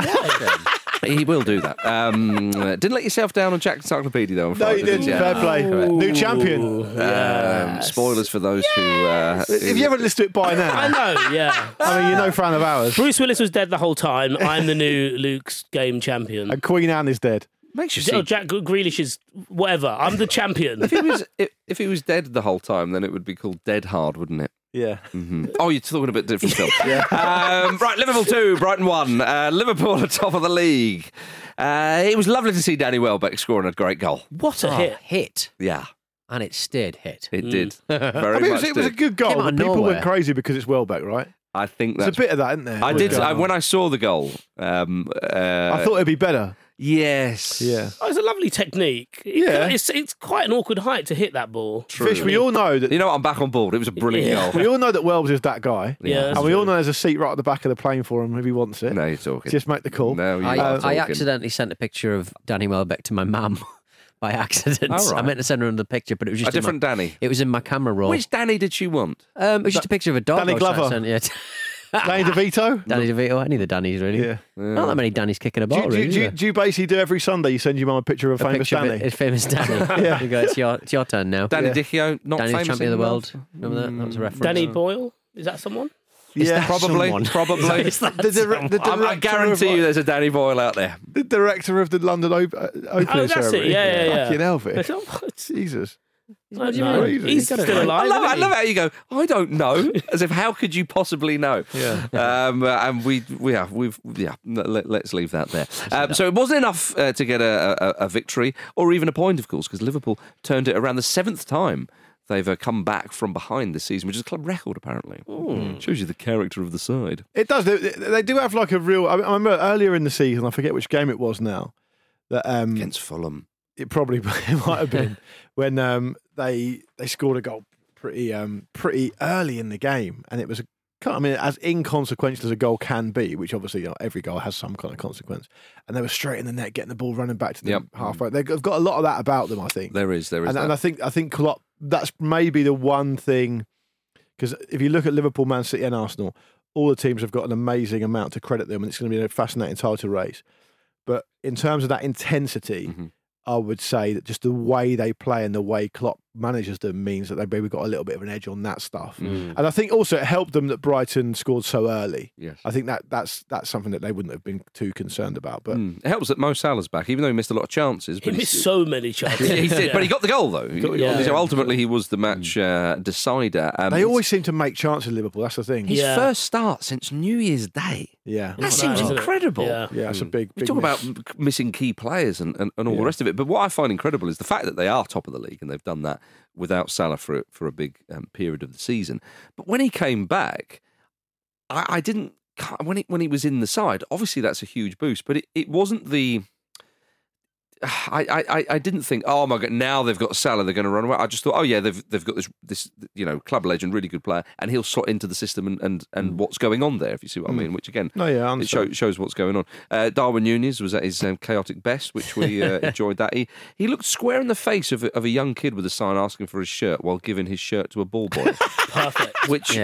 S5: He will do that. Didn't let yourself down on Jack's Encyclopedia, though.
S7: No, you didn't. Fair play. New champion.
S8: Yes.
S5: Spoilers for those who...
S7: if you haven't listened to it by now...
S8: I know, yeah.
S7: I mean, you're no fan of ours.
S8: Bruce Willis was dead the whole time. I'm the new Luke's game champion.
S7: And Queen Anne is dead.
S5: Makes you see.
S8: Jack Grealish is whatever. I'm the champion.
S5: If he was dead the whole time, then it would be called Dead Hard, wouldn't it?
S7: Yeah.
S5: Mm-hmm. Oh, you're talking a bit different film. Right, Liverpool 2, Brighton 1. Liverpool at top of the league. It was lovely to see Danny Welbeck scoring a great goal.
S8: What a
S6: hit.
S5: Yeah.
S6: And it stayed hit.
S5: It did. Very much
S7: it was a good goal, but people went crazy because it's Welbeck, right?
S5: I think that's...
S7: There's a bit of that, isn't there?
S5: When I saw the goal...
S7: I thought it'd be better.
S5: Yes.
S7: Yeah.
S8: Oh, it's a lovely technique. It's quite an awkward height to hit that ball.
S5: True.
S7: Fish, we all know that...
S5: You know what? I'm back on board. It was a brilliant goal.
S7: We all know that Welbs is that guy.
S8: Yeah.
S7: And we all know there's a seat right at the back of the plane for him if he wants it.
S5: No, you're talking.
S7: Just make the call.
S5: No,
S6: I accidentally sent a picture of Danny Welbeck to my mum. By accident.
S5: Oh, right.
S6: I meant to send her another picture, but it was just
S5: a different Danny.
S6: It was in my camera roll.
S5: Which Danny did she want?
S6: It was just a picture of a dog.
S7: Danny Glover. Danny DeVito?
S6: Danny DeVito, any of the Dannies, really.
S7: Yeah.
S6: Not that many Dannies kicking a ball, really.
S7: Do you basically do every Sunday, you send your mum a picture of a famous Danny?
S6: A famous Danny.
S7: Yeah.
S6: You go, it's your turn now.
S5: Danny Dichio, not
S6: Danny's
S5: famous
S6: champion of the world. Remember that? That was a reference.
S8: Danny Boyle? Is that someone?
S7: Yeah,
S5: probably. I guarantee you, there's a Danny Boyle out there.
S7: The director of the London opening ceremony.
S8: It. Yeah.
S7: Fucking hell, Vic. Jesus.
S8: He's still alive.
S5: I love how you go, I don't know, as if how could you possibly know?
S7: Yeah.
S5: And let's leave that there. So it wasn't enough to get a victory or even a point, of course, because Liverpool turned it around the 7th time they've come back from behind this season, which is a club record, apparently. Shows you the character of the side.
S7: It does. They do have like a real... I remember earlier in the season, I forget which game it was now, that
S5: against Fulham.
S7: It probably might have been when they scored a goal pretty early in the game, and it was as inconsequential as a goal can be, which obviously every goal has some kind of consequence. And they were straight in the net, getting the ball running back to them halfway. They've got a lot of that about them, I think.
S5: There is, and
S7: I think Klopp, that's maybe the one thing, because if you look at Liverpool, Man City, and Arsenal, all the teams have got an amazing amount to credit them, and it's going to be a fascinating title race. But in terms of that intensity. I would say that just the way they play and the way Klopp manages them means that they maybe got a little bit of an edge on that stuff. And I think also it helped them that Brighton scored so early.
S5: Yes.
S7: I think that's something that they wouldn't have been too concerned about. But
S5: it helps that Mo Salah's back, even though he missed a lot of chances.
S8: He missed so many chances.
S5: He did, but he got the goal, though. So ultimately, he was the match decider.
S7: They always seem to make chances, Liverpool. That's the thing.
S5: His first start since New Year's Day.
S7: Yeah.
S5: That seems incredible.
S7: Yeah, it's a big
S5: We talk about missing key players and all the rest of it. But what I find incredible is the fact that they are top of the league and they've done that without Salah for a big period of the season. But when he came back, I didn't. When he was in the side, obviously that's a huge boost. But it wasn't the. I didn't think, oh my God, now they've got Salah, they're going to run away. I just thought, oh yeah, they've got this club legend, really good player, and he'll slot into the system and what's going on there, if you see what I mean. Which again, it shows what's going on. Darwin Núñez was at his chaotic best, which we enjoyed. That he looked square in the face of a young kid with a sign asking for his shirt while giving his shirt to a ball boy.
S8: Perfect.
S5: Which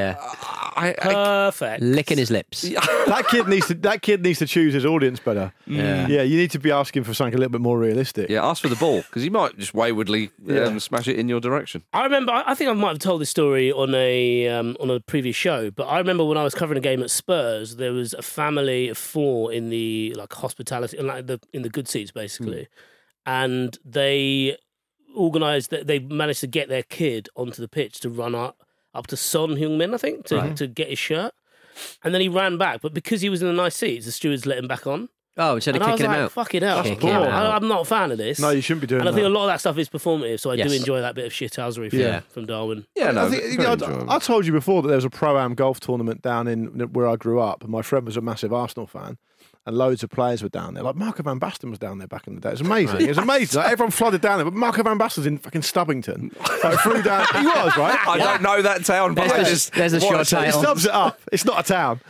S8: perfect.
S6: Licking his lips.
S7: That kid needs to choose his audience better. Yeah, you need to be asking for something a little bit more realistic.
S5: Yeah, ask for the ball, because he might just waywardly smash it in your direction.
S8: I remember, I think I might have told this story on a previous show, but I remember when I was covering a game at Spurs, there was a family of 4 in the hospitality, in the good seats basically, and they organised that they managed to get their kid onto the pitch to run up to Son Heung-min, I think, to get his shirt, and then he ran back, but because he was in the nice seats, the stewards let him back on.
S6: Oh, instead of kicking him out.
S8: Fucking hell. I'm not a fan of this.
S7: No, you shouldn't be doing that.
S8: And I think a lot of that stuff is performative, so I do enjoy that bit of shithousery from Darwin.
S5: Yeah, no,
S7: I told you before that there was a Pro-Am golf tournament down in where I grew up, and my friend was a massive Arsenal fan, and loads of players were down there. Like Marco van Basten was down there back in the day. It was amazing. It was amazing. Like, everyone flooded down there, but Marco van Basten's in fucking Stubbington. Flew down. He was, right?
S5: I don't know that town, but
S6: there's a short title.
S7: He stubs it up. It's not a town.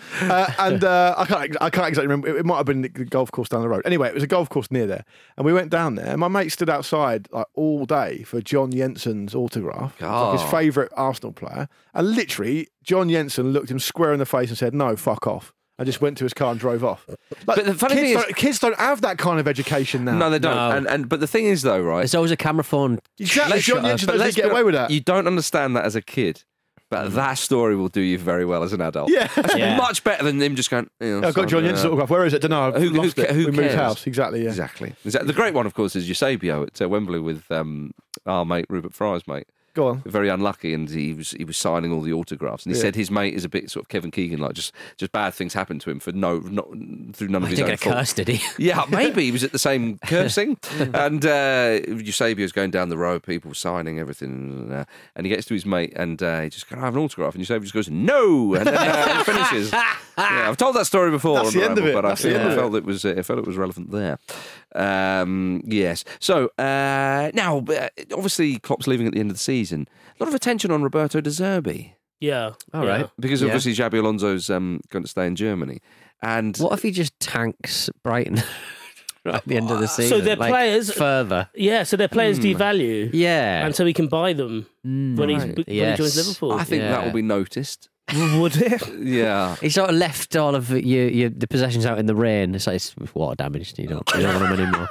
S7: I can't exactly remember. It might have been the golf course down the road. Anyway, it was a golf course near there. And we went down there, and my mate stood outside all day for John Jensen's autograph. His favourite Arsenal player. And literally, John Jensen looked him square in the face and said, "No, fuck off." I just went to his car and drove off.
S5: But the funny thing is,
S7: kids don't have that kind of education now.
S5: No, they don't.
S6: No.
S5: But the thing is, though, right?
S6: There's always a camera phone.
S7: Exactly. John Jensen doesn't get away with that.
S5: You don't understand that as a kid. But that story will do you very well as an adult.
S7: Yeah.
S5: That's much better than him just going,
S7: I've got John Jensen's autograph. Where is it? Don't know.
S5: Who
S7: we
S5: cares?
S7: moved house. Exactly, yeah.
S5: Exactly. The great one, of course, is Eusebio at Wembley with our mate, Rupert Fry's mate.
S7: Go on.
S5: Very unlucky, and he was signing all the autographs, and he said his mate is a bit sort of Kevin Keegan, like just bad things happened to him for through none of his own fault.
S6: I think a curse, did he?
S5: Yeah, maybe he was at the same cursing, and Eusebio's going down the road, people signing everything, and he gets to his mate, and he just goes, "I have an autograph," and Eusebio just goes, "No," and then he finishes. Yeah, I've told that story before.
S7: That's the end of it.
S5: But I felt it was relevant there. Yes. So now, obviously, Klopp's leaving at the end of the season. A lot of attention on Roberto De Zerbi.
S8: Yeah.
S6: All right.
S5: Because obviously Xabi Alonso's going to stay in Germany. And
S6: what if he just tanks Brighton at the end of the season?
S8: So their players
S6: further.
S8: Yeah, so their players devalue.
S6: Yeah.
S8: And so he can buy them when he joins Liverpool.
S5: I think that will be noticed.
S8: Would it?
S5: Yeah.
S6: He sort of left all of the possessions out in the rain. It's like it's water damaged. You don't want them anymore.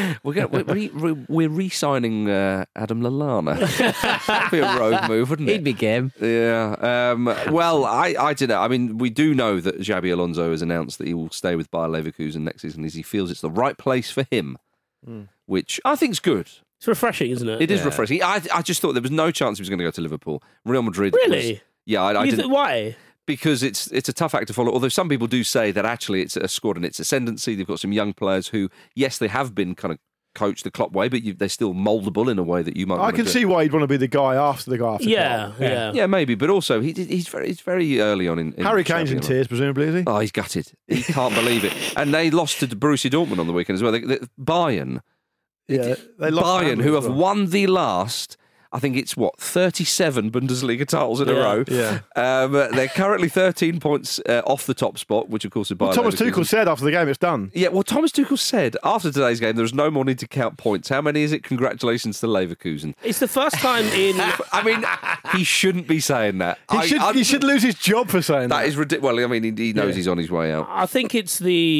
S5: We're re-signing Adam Lallana. That'd be a rogue move, wouldn't it?
S6: He'd be game.
S5: Yeah. Well, I don't know. I mean, we do know that Xabi Alonso has announced that he will stay with Bayer Leverkusen next season as he feels it's the right place for him, which I think is good.
S8: It's refreshing, isn't it?
S5: It is refreshing. I just thought there was no chance he was going to go to Liverpool. Real Madrid.
S8: Really?
S5: I didn't.
S8: Why?
S5: Because it's a tough act to follow. Although some people do say that actually it's a squad in its ascendancy. They've got some young players who, yes, they have been kind of coached the Klopp way, but they're still mouldable in a way that you might.
S7: I can see why he'd want to be the guy after the guy after.
S8: Yeah,
S5: maybe. But also, he's very early on in
S7: Harry Kane's in tears, presumably, is he?
S5: Oh, he's gutted. He can't believe it. And they lost to Borussia Dortmund on the weekend as well. Bayern.
S7: Yeah, they lost
S5: Bayern, who have won the last, I think it's 37 Bundesliga titles in a row.
S7: Yeah.
S5: They're currently 13 points off the top spot, which of course is Bayern.
S7: Thomas Tuchel said after the game it's done.
S5: Yeah, well, Thomas Tuchel said after today's game there's no more need to count points. How many is it? Congratulations to Leverkusen.
S8: It's the first time in.
S5: I mean, he shouldn't be saying that.
S7: He should lose his job for saying that.
S5: That is ridiculous. Well, I mean, he knows he's on his way out.
S8: I think it's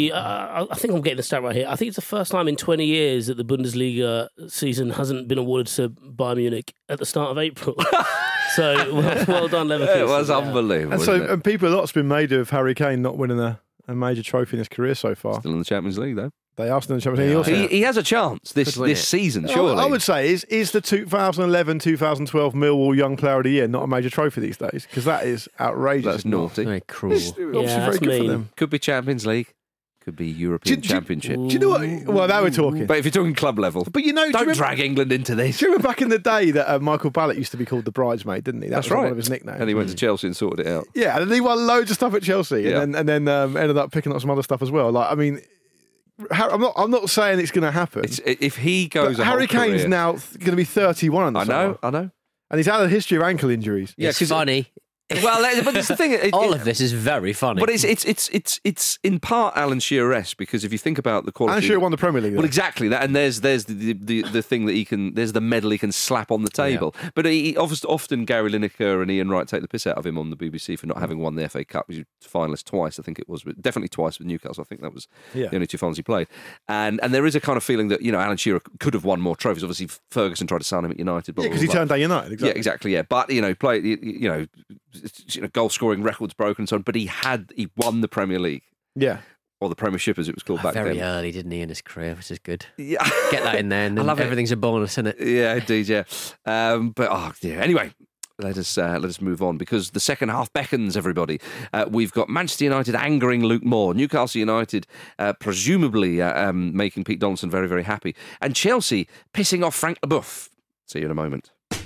S8: I think I'm getting the stat right here. I think it's the first time in 20 years that the Bundesliga season hasn't been awarded to Bayern Munich at the start of April. So well done, Leverkusen.
S5: It was unbelievable.
S7: And a lot's been made of Harry Kane not winning a major trophy in his career so far.
S5: Still in the Champions League, though.
S7: They are still in the Champions League.
S5: He has a chance this season, surely.
S7: I would say is the 2011-2012 Millwall Young Player of the Year not a major trophy these days? Because that is outrageous.
S5: That's naughty.
S6: Very cruel.
S7: It's obviously very good for them.
S5: Could be Champions League. Could be European Championship.
S7: Do you know what? Well, now we're talking.
S5: But if you're talking club level,
S7: but
S5: don't drag England into this.
S7: Do you remember back in the day that Michael Ballack used to be called the bridesmaid, didn't he?
S5: That's right.
S7: One of his nicknames.
S5: And he went to Chelsea and sorted it out.
S7: Yeah, and he won loads of stuff at Chelsea, and then ended up picking up some other stuff as well. Like, I mean, I'm not saying it's going to happen.
S5: If he goes,
S7: Harry Kane's now going to be 31.
S5: I know, and
S7: he's had a history of ankle injuries.
S6: Yeah, it's funny.
S5: Well, but it's the thing.
S6: All of this is very funny.
S5: But it's in part Alan Shearer-esque because if you think about the quality,
S7: Alan Shearer won the Premier League.
S5: Well, exactly that, and there's the thing that he can. There's the medal he can slap on the table. Yeah. But he often Gary Lineker and Ian Wright take the piss out of him on the BBC for not having won the FA Cup. He was finalist twice, I think it was, but definitely twice with Newcastle. I think that was the only two finals he played. And there is a kind of feeling that Alan Shearer could have won more trophies. Obviously, Ferguson tried to sign him at United,
S7: because he turned down United. Exactly.
S5: Yeah, exactly. Yeah, but play goal scoring records broken and so on, but he won the Premier League.
S7: Yeah.
S5: Or the Premiership as it was called back then.
S6: Very early, didn't he, in his career, which is good.
S5: Yeah.
S6: Get that in there and everything's a bonus, isn't it?
S5: Yeah, indeed, yeah. Anyway, let us move on because the second half beckons everybody. We've got Manchester United angering Luke Moore, Newcastle United presumably making Pete Donaldson very, very happy, and Chelsea pissing off Frank Leboeuf. See you in a moment.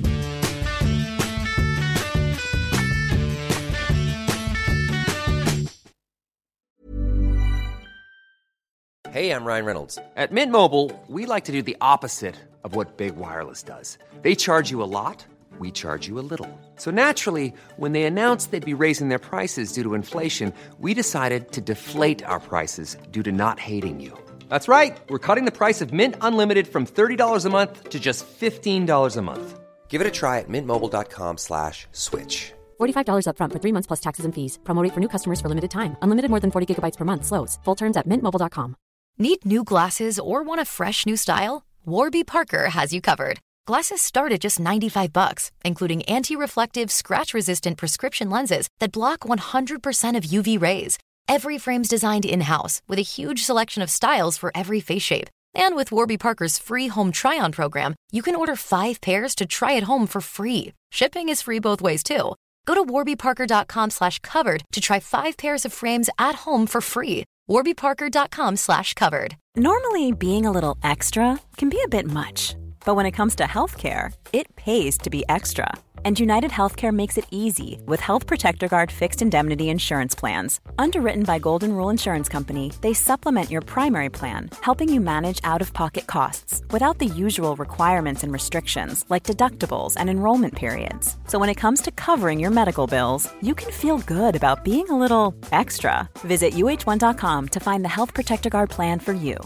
S2: Hey, I'm Ryan Reynolds. At Mint Mobile, we like to do the opposite of what Big Wireless does. They charge you a lot, we charge you a little. So naturally, when they announced they'd be raising their prices due to inflation, we decided to deflate our prices due to not hating you. That's right. We're cutting the price of Mint Unlimited from $30 a month to just $15 a month. Give it a try at mintmobile.com/switch.
S3: $45 up front for 3 months plus taxes and fees. Promo rate for new customers for limited time. Unlimited more than 40 gigabytes per month. Slows full terms at mintmobile.com.
S4: Need new glasses or want a fresh new style? Warby Parker has you covered. Glasses start at just $95, including anti-reflective, scratch-resistant prescription lenses that block 100% of UV rays. Every frame's designed in-house with a huge selection of styles for every face shape. And with Warby Parker's free home try-on program, you can order 5 pairs to try at home for free. Shipping is free both ways, too. Go to warbyparker.com/covered to try 5 pairs of frames at home for free. warbyparker.com/covered.
S1: Normally, being a little extra can be a bit much. But when it comes to healthcare, it pays to be extra. And United Healthcare makes it easy with Health Protector Guard fixed indemnity insurance plans. Underwritten by Golden Rule Insurance Company, they supplement your primary plan, helping you manage out-of-pocket costs without the usual requirements and restrictions like deductibles and enrollment periods. So when it comes to covering your medical bills, you can feel good about being a little extra. Visit uh1.com to find the Health Protector Guard plan for you.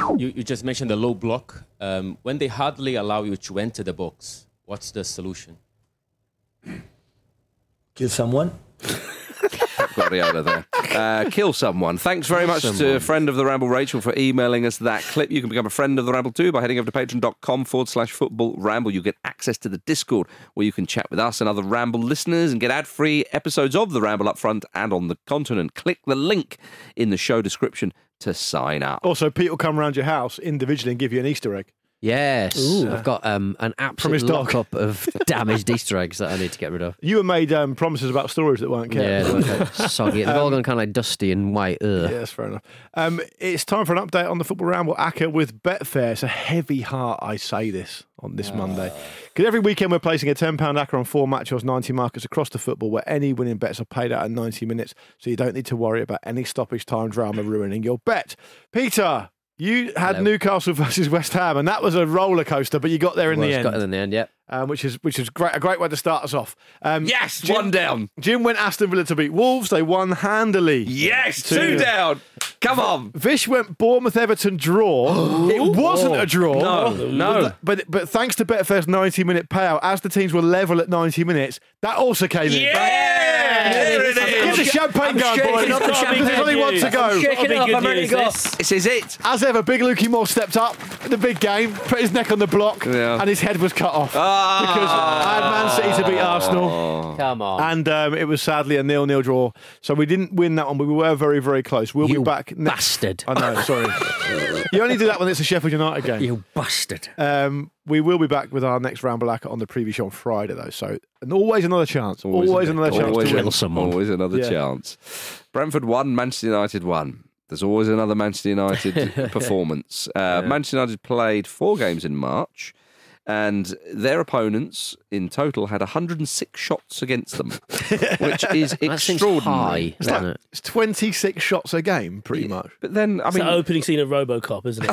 S10: You just mentioned the low block. When they hardly allow you to enter the box, what's the solution?
S11: Kill someone.
S5: Guardiola there. Kill someone. Thanks very much to friend of the Ramble, Rachel, for emailing us that clip. You can become a friend of the Ramble too by heading over to patreon.com/football ramble. You get access to the Discord where you can chat with us and other Ramble listeners and get ad-free episodes of the Ramble up front and on the continent. Click the link in the show description to sign up.
S7: Also, Pete will come around your house individually and give you an Easter egg.
S6: Yes, I've got an absolute lockup of damaged Easter eggs that I need to get rid of.
S7: You were made promises about storage that weren't kept.
S6: Yeah, they were soggy. They've all gone kind of like dusty and white. Ugh.
S7: Yeah, that's fair enough. It's time for an update on the Football Ramble Acca with Betfair. It's a heavy heart, I say this, on this Monday. Because every weekend we're placing a £10 Acca on 4 match odds 90 markets across the football where any winning bets are paid out in 90 minutes, so you don't need to worry about any stoppage time drama ruining your bet. Peter, you had Newcastle versus West Ham, and that was a roller coaster, but you got there in the end.
S6: Got it in the end, yeah.
S7: Which is great, a great way to start us off.
S5: Yes, one down.
S7: Jim went Aston Villa to beat Wolves. They won handily.
S5: Yes, 2 down. Come on.
S7: Vish went Bournemouth-Everton draw. It wasn't a draw.
S5: No.
S7: But thanks to Betfair's 90-minute payout, as the teams were level at 90 minutes, that also came in.
S5: Yeah! There it is.
S7: Get the champagne going, boys. There's only one to go.
S6: I'm ready to go.
S5: This is it.
S7: As ever, Big Lukey Moore stepped up in the big game, put his neck on the block, and his head was cut off. Because I had Man City to beat Arsenal.
S6: Come on.
S7: And it was sadly a 0-0 draw. So we didn't win that one, but we were very, very close. We'll be back next.
S6: Bastard.
S7: I know, sorry. You only do that when it's a Sheffield United game.
S6: You bastard.
S7: We will be back with our next Ramble Acca on the preview show on Friday, though. So, and always another chance. Always another chance to win.
S5: Always another chance. Brentford 1, Manchester United 1. There's always another Manchester United performance. Manchester United played 4 games in March, and their opponents in total had 106 shots against them, which is extraordinary.
S7: It's 26 shots a game, pretty much.
S5: But then, I mean,
S8: the opening scene of RoboCop, isn't it?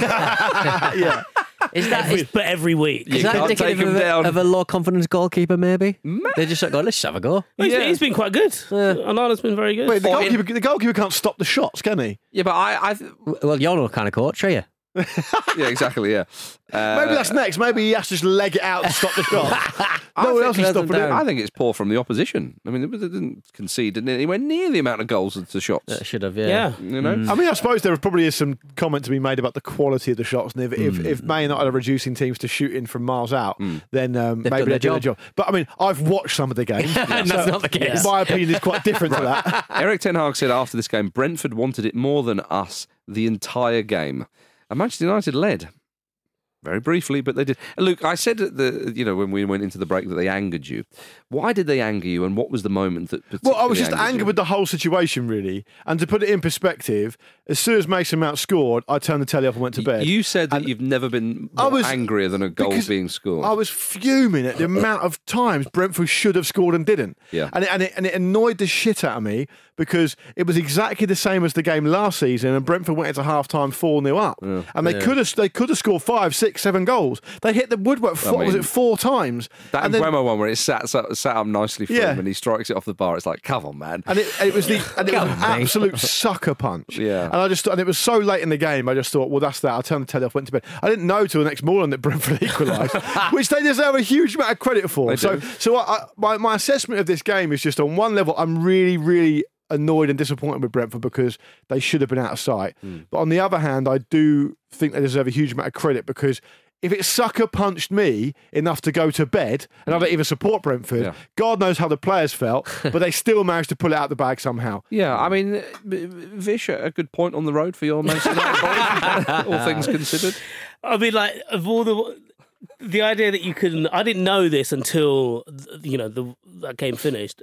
S7: Yeah.
S8: Is that every week?
S6: Is that indicative of a low confidence goalkeeper? Maybe they just go, let's have a go.
S8: He's been quite good. Onana's been very good.
S7: Wait, the goalkeeper can't stop the shots, can he?
S5: Yeah, but
S6: well, you're not kind of coach, are you?
S5: Yeah, exactly. Yeah,
S7: maybe that's next. Maybe he has to just leg it out and stop the shot. No one else is stopping it.
S5: I think it's poor from the opposition. I mean, they didn't concede anywhere near the amount of goals to shots.
S6: Should have, yeah.
S5: You know,
S7: I mean, I suppose there probably is some comment to be made about the quality of the shots, and if Man United are reducing teams to shooting from miles out, then maybe they do their job. But I mean, I've watched some of the games.
S6: And that's not the case.
S7: My opinion is quite different to that.
S5: Eric Ten Hag said after this game, Brentford wanted it more than us the entire game. And Manchester United led very briefly, but they did. And Luke, I said when we went into the break that they angered you. Why did they anger you, and what was the moment that particularly
S7: I was just
S5: angered
S7: angered with the whole situation, really. And to put it in perspective, as soon as Mason Mount scored, I turned the telly off and went to bed.
S5: You said that you've never been angrier than a goal being scored.
S7: I was fuming at the amount of times Brentford should have scored and didn't.
S5: Yeah.
S7: And it annoyed the shit out of me because it was exactly the same as the game last season, and Brentford went into half-time 4-0 up. Yeah. And they could have scored 5, 6, 7 goals. They hit the woodwork 4 times.
S5: That Mbeumo one where it sat up nicely for him and he strikes it off the bar. It's like, come on, man.
S7: And it was an absolute sucker punch.
S5: Yeah.
S7: And it was so late in the game, I just thought, well, that's that. I turned the telly off, went to bed. I didn't know till the next morning that Brentford equalised, which they deserve a huge amount of credit for. So my assessment of this game is just on one level, I'm really, really annoyed and disappointed with Brentford because they should have been out of sight. But on the other hand, I do think they deserve a huge amount of credit because if it sucker punched me enough to go to bed, and I don't even support Brentford, God knows how the players felt, but they still managed to pull it out the bag somehow.
S5: Yeah, I mean, Vish, a good point on the road for your Manchester United boys, all things considered.
S8: I mean, like, of all the idea that you couldn't, I didn't know this until, that game finished.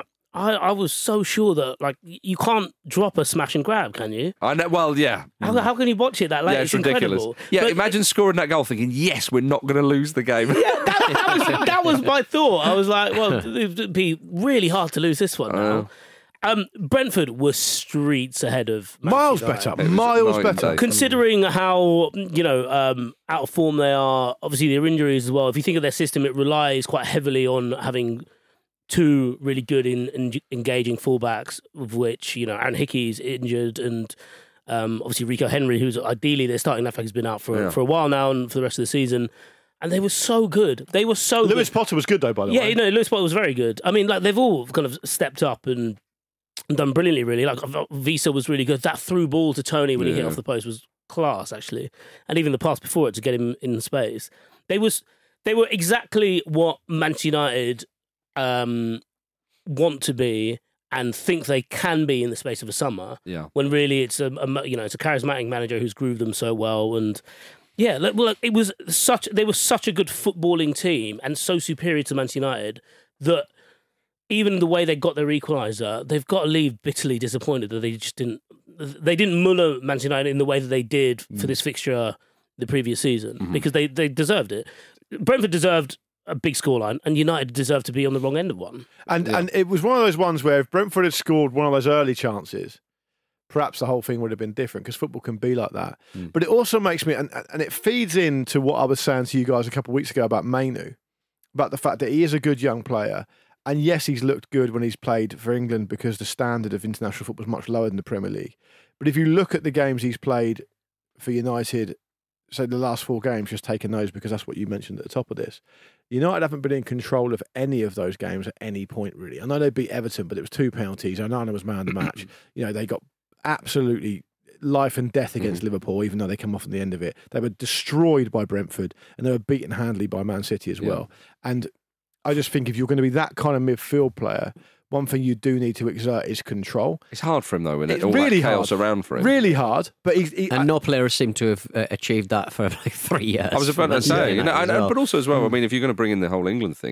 S8: I was so sure that, like, you can't drop a smash and grab, can you?
S5: I know. Well, yeah.
S8: How can you watch it that late?
S5: Yeah, it's ridiculous.
S8: Incredible.
S5: Yeah,
S8: but
S5: imagine scoring that goal thinking, yes, we're not going to lose the game.
S8: Yeah, that was my thought. I was like, well, it'd be really hard to lose this one now. Brentford were streets ahead of
S7: miles better.
S8: Considering how out of form they are, obviously their injuries as well. If you think of their system, it relies quite heavily on having 2 really good in engaging fullbacks, of which Aaron Hickey's injured and Obviously, Rico Henry, who's ideally their starting left back, has been out for a while now and for the rest of the season. And they were so good. Lewis
S7: Potter was good, though, by the way.
S8: Yeah, Lewis Potter was very good. I mean, like, they've all kind of stepped up and done brilliantly, really. Like, Visa was really good. That through ball to Tony when he hit off the post was class, actually. And even the pass before it to get him in space. They were exactly what Manchester United want to be and think they can be in the space of a summer.
S5: Yeah.
S8: When really it's it's a charismatic manager who's grooved them so well. And yeah, well, they were such a good footballing team and so superior to Manchester United that even the way they got their equaliser, they've got to leave bitterly disappointed that they just didn't muller Manchester United in the way that they did for this fixture the previous season, because they deserved it. Brentford deserved a big scoreline, and United deserved to be on the wrong end of one.
S7: And it was one of those ones where if Brentford had scored one of those early chances, perhaps the whole thing would have been different, because football can be like that. But it also makes me, and it feeds into what I was saying to you guys a couple of weeks ago about Mainu, about the fact that he is a good young player. And yes, he's looked good when he's played for England because the standard of international football is much lower than the Premier League. But if you look at the games he's played for United, so the last 4 games, just taking those because that's what you mentioned at the top of this, United haven't been in control of any of those games at any point, really. I know they beat Everton, but it was 2 penalties. Onana was man of the match. They got absolutely life and death against Liverpool, even though they come off at the end of it. They were destroyed by Brentford, and they were beaten handily by Man City as well. And I just think if you're going to be that kind of midfield player, one thing you do need to exert is control.
S5: It's hard for him, though, isn't it?
S7: It's
S5: All
S7: really
S5: that chaos
S7: hard.
S5: around for him.
S7: Really hard. But
S6: no players seem to have achieved that for like 3 years.
S5: I was about to say, but also as well, I mean, if you're going to bring in the whole England thing,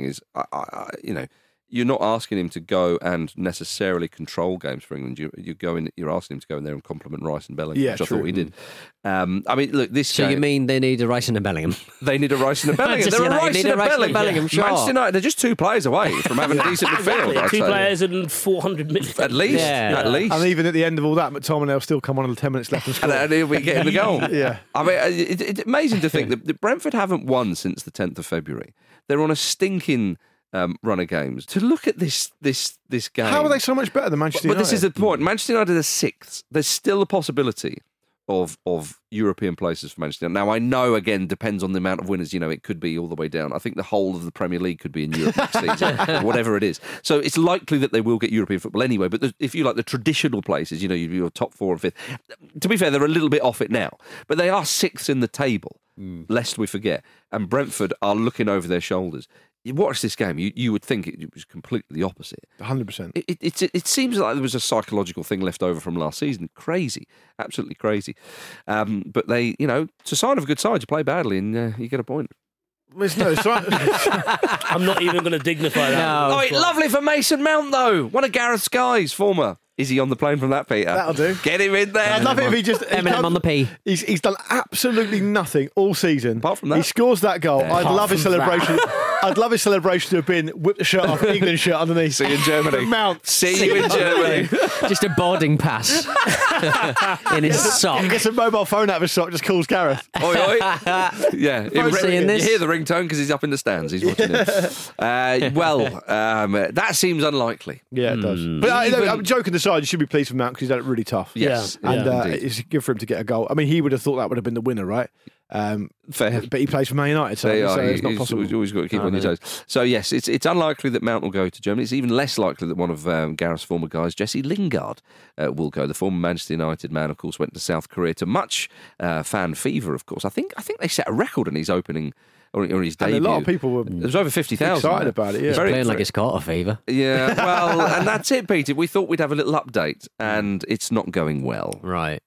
S5: you're not asking him to go and necessarily control games for England. You're asking him to go in there and compliment Rice and Bellingham, which I thought he did. I mean, look, this.
S6: So you mean they need a Rice and a Bellingham?
S5: They need a Rice and a Bellingham. They're a Rice and a Bellingham.
S6: Sure.
S5: Manchester United, they're just 2 players away from having a decent midfield.
S8: Exactly. 2 players and 400 million.
S5: At least. At least.
S7: And even at the end of all that, McTominay will still come on with 10 minutes left and score.
S5: And he'll be getting the goal.
S7: Yeah.
S5: I mean, it's amazing to think that Brentford haven't won since the 10th of February. They're on a stinking run of games. To look at this game.
S7: How are they so much better than Manchester United?
S5: But this is the point. Manchester United are 6th. There's still a possibility of European places for Manchester United. Now, I know, again, depends on the amount of winners. It could be all the way down. I think the whole of the Premier League could be in Europe next season, whatever it is. So it's likely that they will get European football anyway. But if you like the traditional places, your top 4 or 5th. To be fair, they're a little bit off it now. But they are 6th in the table, lest we forget. And Brentford are looking over their shoulders. You watch this game, you would think it was completely the opposite.
S7: 100%.
S5: It seems like there was a psychological thing left over from last season. Crazy. Absolutely crazy. But they, it's a sign of a good side. You play badly and you get a point.
S8: I'm not even going to dignify that.
S5: No. Lovely for Mason Mount, though. One of Gareth Sky's former. Is he on the plane from that, Peter?
S7: That'll do.
S5: Get him in there.
S7: I'd love it if he just...
S6: Eminem on the P.
S7: He's done absolutely nothing all season.
S5: Apart from that.
S7: He scores that goal. I'd love his celebration. I'd love his celebration to have been whip the shirt off, England shirt underneath.
S5: See you in Germany.
S7: Mount.
S5: See you in Germany.
S6: Just a boarding pass in his sock.
S7: He gets a mobile phone out of his sock, just calls Gareth.
S5: Oi, oi. Yeah. You
S6: this?
S5: hear the ringtone because he's up in the stands. He's watching it. That seems unlikely.
S7: Yeah, it does. But I'm joking aside, you should be pleased with Mount because he's done it really tough.
S5: Yes.
S7: And it's good for him to get a goal. I mean, he would have thought that would have been the winner, right?
S5: Fair.
S7: But he plays for Man United, so it's not possible.
S5: You've always got to keep on your toes. So yes, it's unlikely that Mount will go to Germany. It's even less likely that one of Gareth's former guys, Jesse Lingard, will go. The former Manchester United man, of course, went to South Korea to much fan fever. Of course, I think they set a record in his opening. Or his debut.
S7: And a lot of people were
S5: there was over 50,000
S7: excited about it. Yeah,
S6: he's playing like it's Carter fever.
S5: Yeah, well, and that's it, Peter. We thought we'd have a little update, and it's not going well.
S6: Right.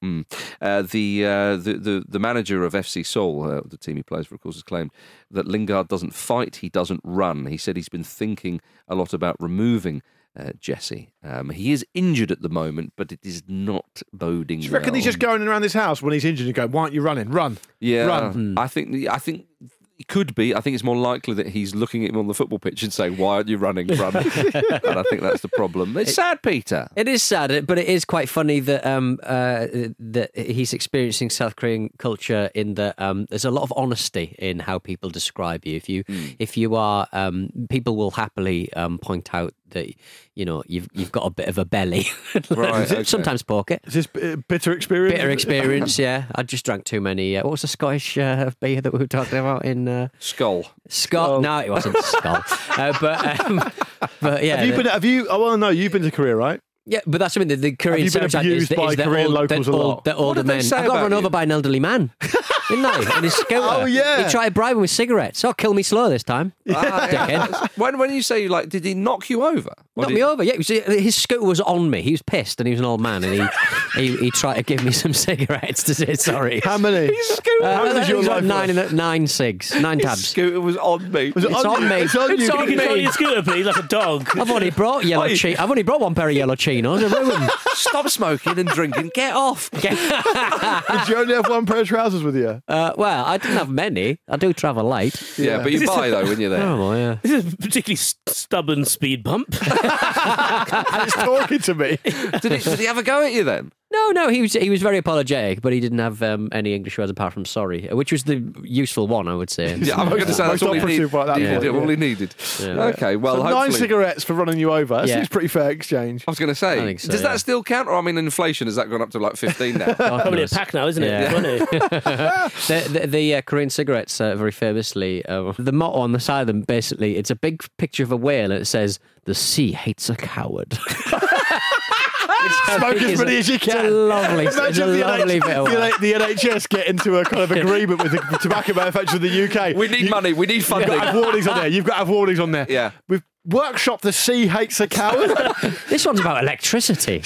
S5: The manager of FC Seoul, the team he plays for, of course, has claimed that Lingard doesn't fight, he doesn't run. He said he's been thinking a lot about removing Jesse. He is injured at the moment, but it is not boding.
S7: Do you reckon he's just going around this house when he's injured and going, "Why aren't you running? Run!"
S5: Yeah,
S7: run.
S5: I think. It could be. I think it's more likely that he's looking at him on the football pitch and saying, "Why aren't you running, run?" And I think that's the problem. It's sad, Peter.
S6: It is sad, but it is quite funny that that he's experiencing South Korean culture in that there's a lot of honesty in how people describe you. If you are, people will happily point out that you've got a bit of a belly.
S5: Right, okay.
S6: Sometimes poke it.
S7: Is this bitter experience?
S6: Bitter experience, yeah. I just drank too many. What was the Scottish beer that we were talking about in
S5: Skull?
S6: No, it wasn't Skull. But yeah.
S7: Have you? I want to know. You've been to Korea, right?
S6: Yeah, but that's something that the Korean
S7: Have you been
S6: stereotype
S7: abused
S6: is
S7: by Korean locals a lot?
S6: The older
S5: did they
S6: men.
S5: say
S6: I got
S5: about
S6: run
S5: you?
S6: over by an elderly man, didn't I? In his scooter.
S7: Oh, yeah.
S6: He tried to bribe him with cigarettes. Oh, kill me slow this time. Dickhead.
S5: When you say did he knock you over?
S6: Knocked me over, yeah. You see, his scooter was on me. He was pissed and he was an old man and he tried to give me some cigarettes to say sorry.
S7: How many?
S5: His scooter.
S7: How
S6: I
S7: does
S6: think
S7: your
S6: it was
S7: life
S6: like nine cigs, 9
S5: His
S6: tabs.
S5: scooter was on me.
S7: Was it
S6: It's on me.
S7: It's on
S6: It's
S7: you.
S6: on
S8: You control
S6: me.
S8: your scooter, please, like a dog.
S6: I've only brought I've only brought one pair of yellow chinos. They're ruined.
S5: Stop smoking and drinking. Get off.
S7: Did you only have one pair of trousers with you?
S6: Well, I didn't have many. I do travel light.
S5: Yeah, but you buy though when you're there.
S6: Oh, well, yeah.
S8: This is a particularly stubborn speed bump.
S7: And it's talking to me.
S5: Did he have a go at you then?
S6: No, he was very apologetic, but he didn't have any English words apart from sorry, which was the useful one, I would say.
S5: Yeah, I'm going to say that's
S7: Most
S5: all he
S7: operative
S5: needed.
S7: at that point,
S5: All
S7: yeah.
S5: he needed.
S6: Yeah.
S5: Okay, well,
S7: So 9
S5: hopefully.
S7: cigarettes for running you over. That
S6: Yeah.
S7: seems pretty fair exchange.
S5: I was going to say,
S6: I think so,
S5: does
S6: yeah.
S5: that still count? Or I mean, inflation has that gone up to like 15 now?
S8: Probably a pack now, isn't it?
S6: Yeah.
S8: 20.
S6: The Korean cigarettes, very famously, the motto on the side of them, basically, it's a big picture of a whale and it says, "The sea hates a coward."
S7: Smoke as many as you can.
S6: It's a lovely, it's
S7: Imagine
S6: a lovely bit of work.
S7: the NHS get into a kind of agreement with the tobacco manufacturer of the UK.
S5: We need money. We need
S7: You've
S5: funding.
S7: got to have warnings on there. You've got to have warnings on there.
S5: Yeah.
S7: We've workshop the sea hates a coward.
S6: This one's about electricity.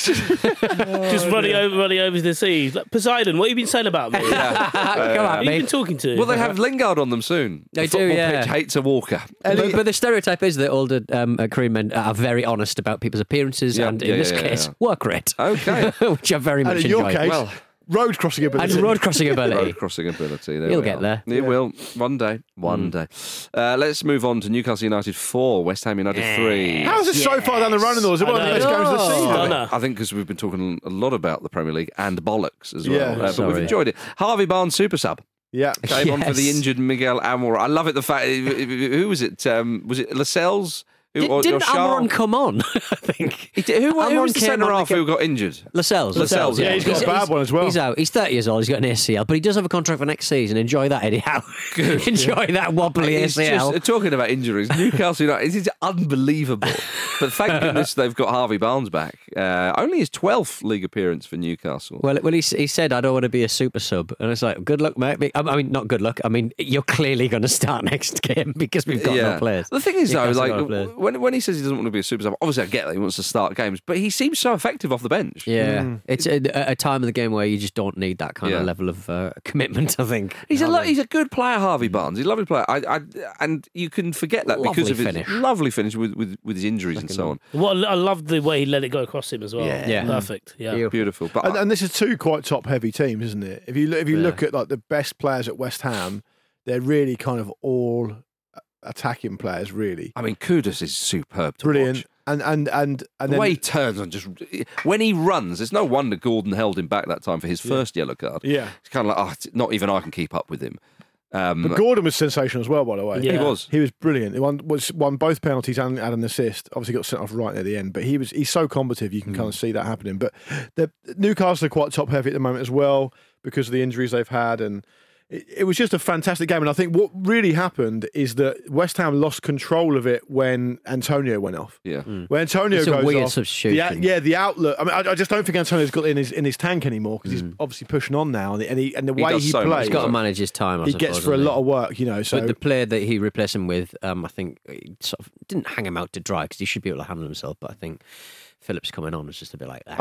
S8: Just running over the sea. Like, Poseidon, what have you been saying about me?
S6: Come on,
S8: Who you been
S6: mate.
S8: talking to?
S5: Well, they have Lingard on them soon.
S6: They
S5: The
S6: do,
S5: football
S6: yeah.
S5: pitch hates a walker.
S6: But the stereotype is that older Korean men are very honest about people's appearances
S5: Yeah,
S6: and,
S5: yeah,
S6: in this
S5: yeah,
S6: case,
S5: yeah.
S6: work rate.
S5: Okay.
S6: Which I very
S7: And
S6: much
S7: in your
S6: enjoy.
S7: case,
S5: Well,
S7: road crossing ability.
S6: And road crossing ability.
S5: road crossing ability. There
S6: He'll
S5: we
S6: get
S5: are.
S6: there.
S5: He will. One day. One day. Let's move on to Newcastle United 4, West Ham United 3.
S7: How is it so far down the run in all? Is it one of the
S8: I
S7: best
S8: know.
S7: games of the season?
S8: Stunner.
S5: I think because we've been talking a lot about the Premier League and bollocks as well.
S7: Yeah.
S5: But
S6: Sorry.
S5: we've enjoyed it. Harvey Barnes, super sub.
S7: Yeah.
S5: Came on for the
S6: Yes.
S5: injured Miguel Amor. I love it. The fact, who was it? Was it Lascelles?
S6: Didn't Almiron come on? I think.
S5: Who was
S6: Almiron
S5: the
S6: came
S5: centre
S6: on
S5: half
S6: to
S5: who got injured?
S6: Lascelles.
S5: Lascelles, yeah.
S7: Yeah, he's got a bad one as well.
S6: He's out. He's 30 years old. He's got an ACL, but he does have a contract for next season. Enjoy that, Eddie Howe. Enjoy that wobbly
S5: It's
S6: ACL.
S5: just, talking about injuries, Newcastle United, it's unbelievable. But thank goodness they've got Harvey Barnes back. Only his 12th league appearance for Newcastle.
S6: Well, he said, "I don't want to be a super sub," and it's like, "Good luck, mate." I mean, not good luck. I mean, you're clearly going to start next game because we've got no players.
S5: The thing is, though,
S6: Newcastle
S5: like
S6: got no players.
S5: when he says he doesn't want to be a super sub, obviously I get that he wants to start games, but he seems so effective off the bench.
S6: Yeah, it's a time of the game where you just don't need that kind of level of commitment. I think
S5: He's a good player, Harvey Barnes. He's a lovely player. And you can forget that because of
S6: finish.
S5: his lovely finish with his injuries and so on.
S8: What I love the way he let it go across him as well.
S6: Yeah.
S8: Perfect. Yeah.
S5: Beautiful. But
S7: And this is two quite top heavy teams, isn't it? If you look at like the best players at West Ham, they're really kind of all attacking players, really.
S5: I mean, Kudus is superb to
S7: Brilliant.
S5: watch.
S7: And
S5: The
S7: then
S5: way he turns and just when he runs, it's no wonder Gordon held him back that time for his first yellow card.
S7: Yeah.
S5: It's kind of like, not even I can keep up with him.
S7: But Gordon was sensational as well, by the way.
S8: Yeah.
S5: He was.
S7: He was brilliant. He won both penalties and had an assist. Obviously got sent off right near the end, but he's so combative. You can kind of see that happening. But the Newcastle are quite top heavy at the moment as well because of the injuries they've had, and it was just a fantastic game. And I think what really happened is that West Ham lost control of it when Antonio went off.
S5: Yeah.
S7: When Antonio
S6: It's a
S7: goes
S6: weird
S7: off,
S6: substitution.
S7: the outlook. I mean, I just don't think Antonio's got in his tank anymore because he's obviously pushing on now, and the way
S5: does
S7: he
S5: so much.
S7: plays,
S6: he's got to manage his time. I
S7: he
S6: suppose,
S7: gets for a
S6: doesn't
S7: lot
S6: he?
S7: of work, you know. So
S6: But the player that he replaced him with, I think, he sort of didn't hang him out to dry because he should be able to handle himself. But I think Phillips coming on was just a bit like that.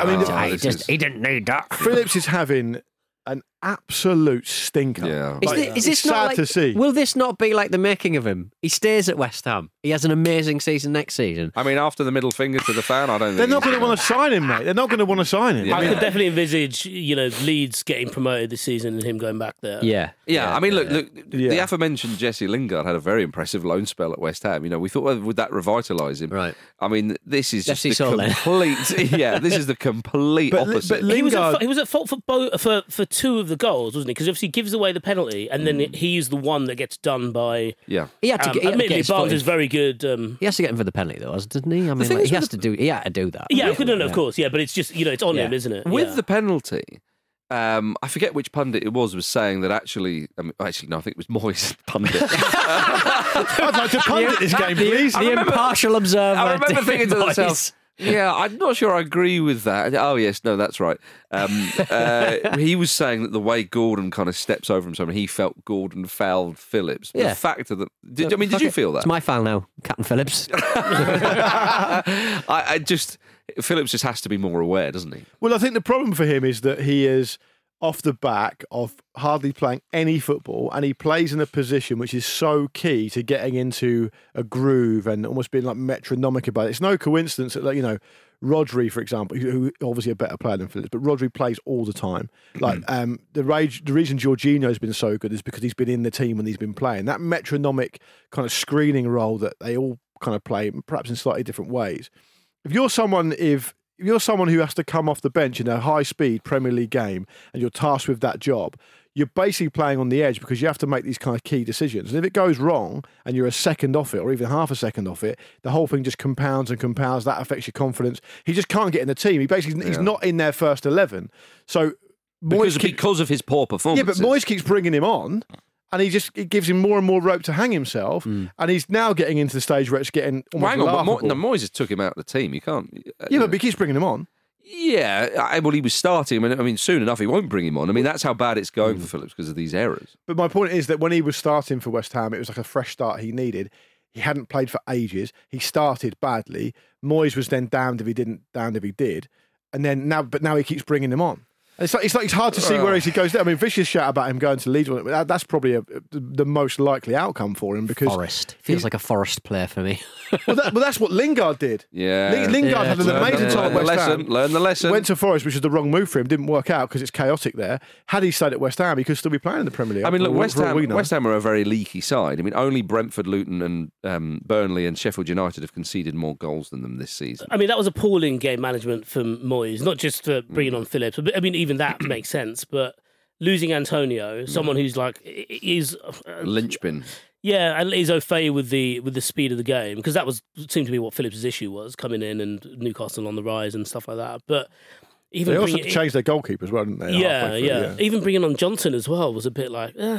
S6: He didn't need that.
S7: Phillips is having an absolute stinker.
S5: Yeah.
S6: Is this
S7: it's
S6: not
S7: sad
S6: like,
S7: to see.
S6: Will this not be like the making of him? He stays at West Ham. He has an amazing season next season.
S5: I mean, after the middle finger to the fan, I don't think
S7: They're not
S5: he's
S7: going to want to sign him, mate. They're not going to want to sign him.
S5: Yeah.
S8: I could definitely envisage, Leeds getting promoted this season and him going back there.
S6: Yeah.
S5: Yeah, I mean, look, the
S7: Yeah.
S5: aforementioned Jesse Lingard had a very impressive loan spell at West Ham. We thought, well, would that revitalise him?
S6: Right.
S5: I mean, this is just
S6: Jesse
S5: the
S6: Soul, then.
S5: complete. Yeah, this is the complete
S7: But
S5: opposite.
S7: Lingard,
S8: He was at fault for two of the goals, wasn't he? Because obviously he gives away the penalty, and then he's the one that gets done by.
S5: Yeah,
S6: he had to get.
S8: Admittedly, Barnes is very good.
S6: He has to get him for the penalty, though, doesn't he? I mean, like, he had to do that.
S8: Yeah, of course, yeah, but it's just it's on him, isn't it?
S5: With the penalty. I forget which pundit it was saying that actually, no, I think it was Moyes pundit.
S7: I'd like to pundit this game, please.
S6: The impartial observer.
S5: I remember thinking to
S6: Moyes.
S5: myself, yeah, I'm not sure I agree with that. Oh, yes, no, that's right. He was saying that the way Gordon kind of steps over him, he felt Gordon fouled Phillips.
S6: Yeah.
S5: The fact of did you feel that?
S6: It's my foul now, Captain Phillips.
S5: Phillips just has to be more aware, doesn't he?
S7: Well, I think the problem for him is that he is off the back of hardly playing any football, and he plays in a position which is so key to getting into a groove and almost being like metronomic about it. It's no coincidence that, Rodri, for example, who obviously a better player than Phillips, but Rodri plays all the time. The reason Jorginho's been so good is because he's been in the team and he's been playing. That metronomic kind of screening role that they all kind of play, perhaps in slightly different ways. If you're someone who has to come off the bench in a high-speed Premier League game and you're tasked with that job, you're basically playing on the edge because you have to make these kind of key decisions. And if it goes wrong and you're a second off it or even half a second off it, the whole thing just compounds and compounds. That affects your confidence. He just can't get in the team. He's not in their first 11. So
S5: because of his poor performance.
S7: Yeah, but Moyes keeps bringing him on. And it gives him more and more rope to hang himself. And he's now getting into the stage where it's getting almost laughable.
S5: But Moyes has took him out of the team. You can't.
S7: But he keeps bringing him on.
S5: Yeah, well, he was starting. I mean, soon enough, he won't bring him on. I mean, that's how bad it's going for Phillips because of these errors.
S7: But my point is that when he was starting for West Ham, it was like a fresh start he needed. He hadn't played for ages. He started badly. Moyes was then damned if he didn't, damned if he did. And then now he keeps bringing him on. It's hard to see where he goes there. I mean, Vicious shout about him going to Leeds. That's probably the most likely outcome for him because
S6: Forest feels like a Forest player for me.
S7: That's what Lingard did.
S5: Yeah,
S7: Lingard had an amazing time at West Ham.
S5: Learn the lesson.
S7: Went to Forest, which was the wrong move for him. Didn't work out because it's chaotic there. Had he stayed at West Ham, he could still be playing in the Premier League.
S5: I mean, look, West Ham are a very leaky side. I mean, only Brentford, Luton, and Burnley and Sheffield United have conceded more goals than them this season.
S8: I mean, that was appalling game management from Moyes, not just for bringing on Phillips. I mean, even that makes sense. But losing Antonio, someone who's is
S5: linchpin,
S8: and is au fait with the speed of the game, because that seemed to be what Phillips' issue was, coming in and Newcastle on the rise and stuff like that. But even
S7: they also changed their goalkeeper as well, didn't they?
S8: Yeah. Even bringing on Johnson as well was a bit like, I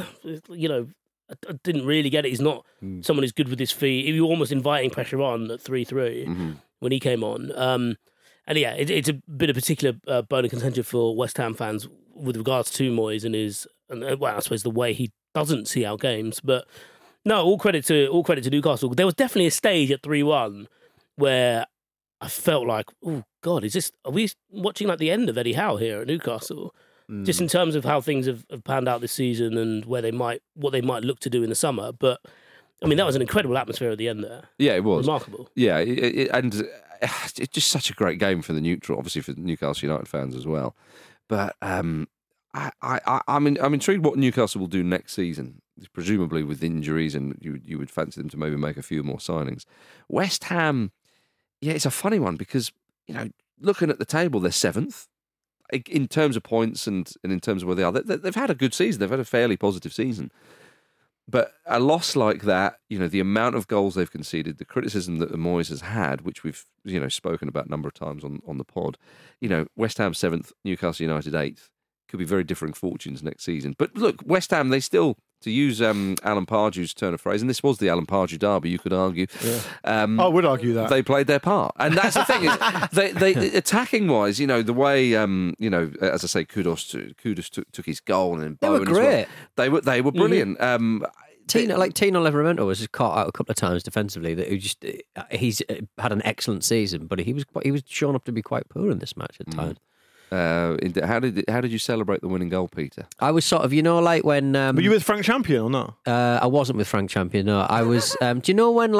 S8: didn't really get it. He's not someone who's good with his feet. He was almost inviting pressure on at 3-3 when he came on. And yeah, it's a bit of particular bone of contention for West Ham fans with regards to Moyes and I suppose the way he doesn't see out games. But no, all credit to Newcastle. There was definitely a stage at 3-1 where I felt like, oh God, are we watching like the end of Eddie Howe here at Newcastle? Just in terms of how things have panned out this season and what they might look to do in the summer. But I mean, that was an incredible atmosphere at the end there.
S5: Yeah, it was
S8: remarkable.
S5: Yeah, and it's just such a great game for the neutral, obviously for Newcastle United fans as well. But I'm intrigued what Newcastle will do next season, presumably with injuries, and you would fancy them to maybe make a few more signings. West Ham, yeah, it's a funny one because looking at the table, they're 7th in terms of points and in terms of where they are. They've had a good season. They've had a fairly positive season. But a loss like that, the amount of goals they've conceded, the criticism that Moyes has had, which we've spoken about a number of times on the pod, West Ham 7th, Newcastle United 8th, could be very differing fortunes next season. But look, West Ham, they still, to use Alan Pardew's turn of phrase, and this was the Alan Pardew derby, you could argue. Yeah.
S7: I would argue that
S5: they played their part, and that's the thing is, they attacking wise, the way as I say, Kudus took his goal, and
S6: they were great.
S5: Well. They were brilliant.
S6: Tino Livramento was caught out a couple of times defensively. That he's had an excellent season, but he was shown up to be quite poor in this match at times.
S5: How did you celebrate the winning goal, Peter?
S6: I was sort of, like when.
S7: Were you with Frank Champion or not?
S6: I wasn't with Frank Champion. No, I was. Do you know when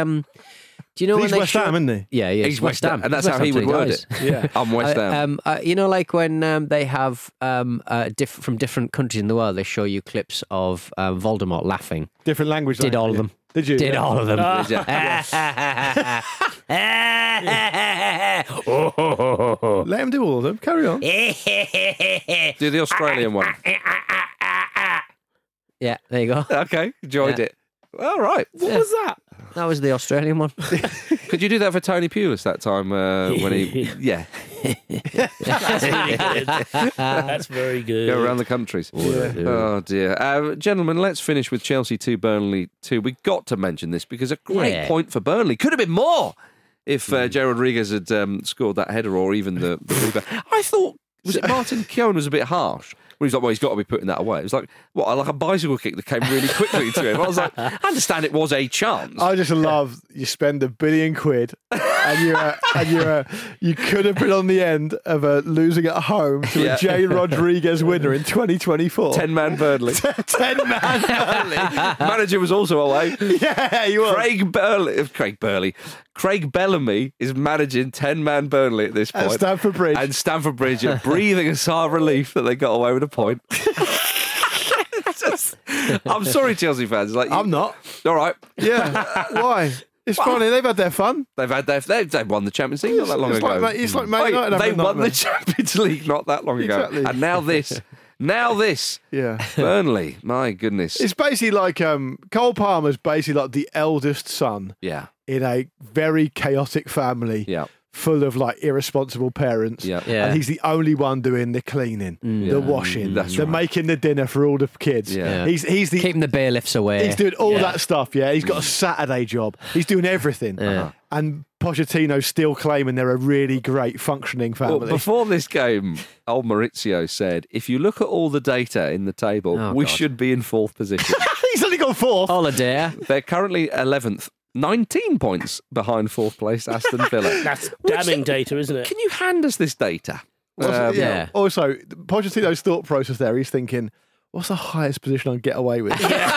S7: he's
S6: when
S7: West Ham, isn't he?
S6: Yeah,
S5: he's West Ham, and that's how he would word it.
S7: Yeah,
S5: I'm West Ham.
S6: Like when they have from different countries in the world, they show you clips of Voldemort laughing.
S7: Different language.
S6: Did all of them.
S7: Did you?
S6: Did all of them.
S7: Let him do all of them. Carry on.
S5: Do the Australian one.
S6: Yeah, there you go.
S5: Okay, enjoyed it. All right.
S8: What was that?
S6: That was the Australian one.
S5: Could you do that for Tony Pulis that time when he... Yeah.
S8: That's really good. That's very good.
S5: Go around the countries. Oh, dear. Gentlemen, let's finish with Chelsea 2, Burnley 2. We got to mention this because a great point for Burnley. Could have been more if Jay Rodriguez had scored that header or even the rebound. I thought, was it Martin Keown was a bit harsh? Well, he's like, well, he's got to be putting that away. It was like, what, like a bicycle kick that came really quickly to him. I was like, I understand it was a chance.
S7: I just love you spend £1 billion and you could have been on the end of losing at home to a Jay Rodriguez winner in 2024.
S5: 10-man Burnley.
S7: 10-man Burnley.
S5: Manager was also away.
S7: Yeah, he was.
S5: Craig Bellamy is managing 10-man Burnley at this point.
S7: At Stamford Bridge.
S5: And Stamford Bridge are breathing a sigh of relief that they got away with a point. I'm sorry, Chelsea fans.
S7: I'm not.
S5: All right.
S7: Yeah. Why? It's funny. They've had their fun.
S5: They've won the Champions League not that long ago.
S7: It's like Man United.
S5: They won the Champions League not that long ago.
S7: Exactly.
S5: And now this. Yeah. Burnley. My goodness.
S7: It's basically like Cole Palmer's basically like the eldest son.
S5: Yeah.
S7: In a very chaotic family.
S5: Yeah.
S7: Full of like irresponsible parents.
S5: Yeah.
S7: And he's the only one doing the cleaning, the washing, making the dinner for all the kids.
S6: Yeah.
S7: He's the
S6: keeping the bailiffs away.
S7: He's doing all that stuff, He's got a Saturday job. He's doing everything. And Pochettino's still claiming they're a really great functioning family.
S5: Well, before this game, old Maurizio said, if you look at all the data in the table, we should be in 4th position.
S7: He's only got 4th.
S6: Holiday.
S5: They're currently 11th. 19 points behind 4th place Aston Villa.
S8: That's damning data, isn't it?
S5: Can you hand us this data?
S7: Also, Pochettino's thought process there, he's thinking, what's the highest position I can get away with?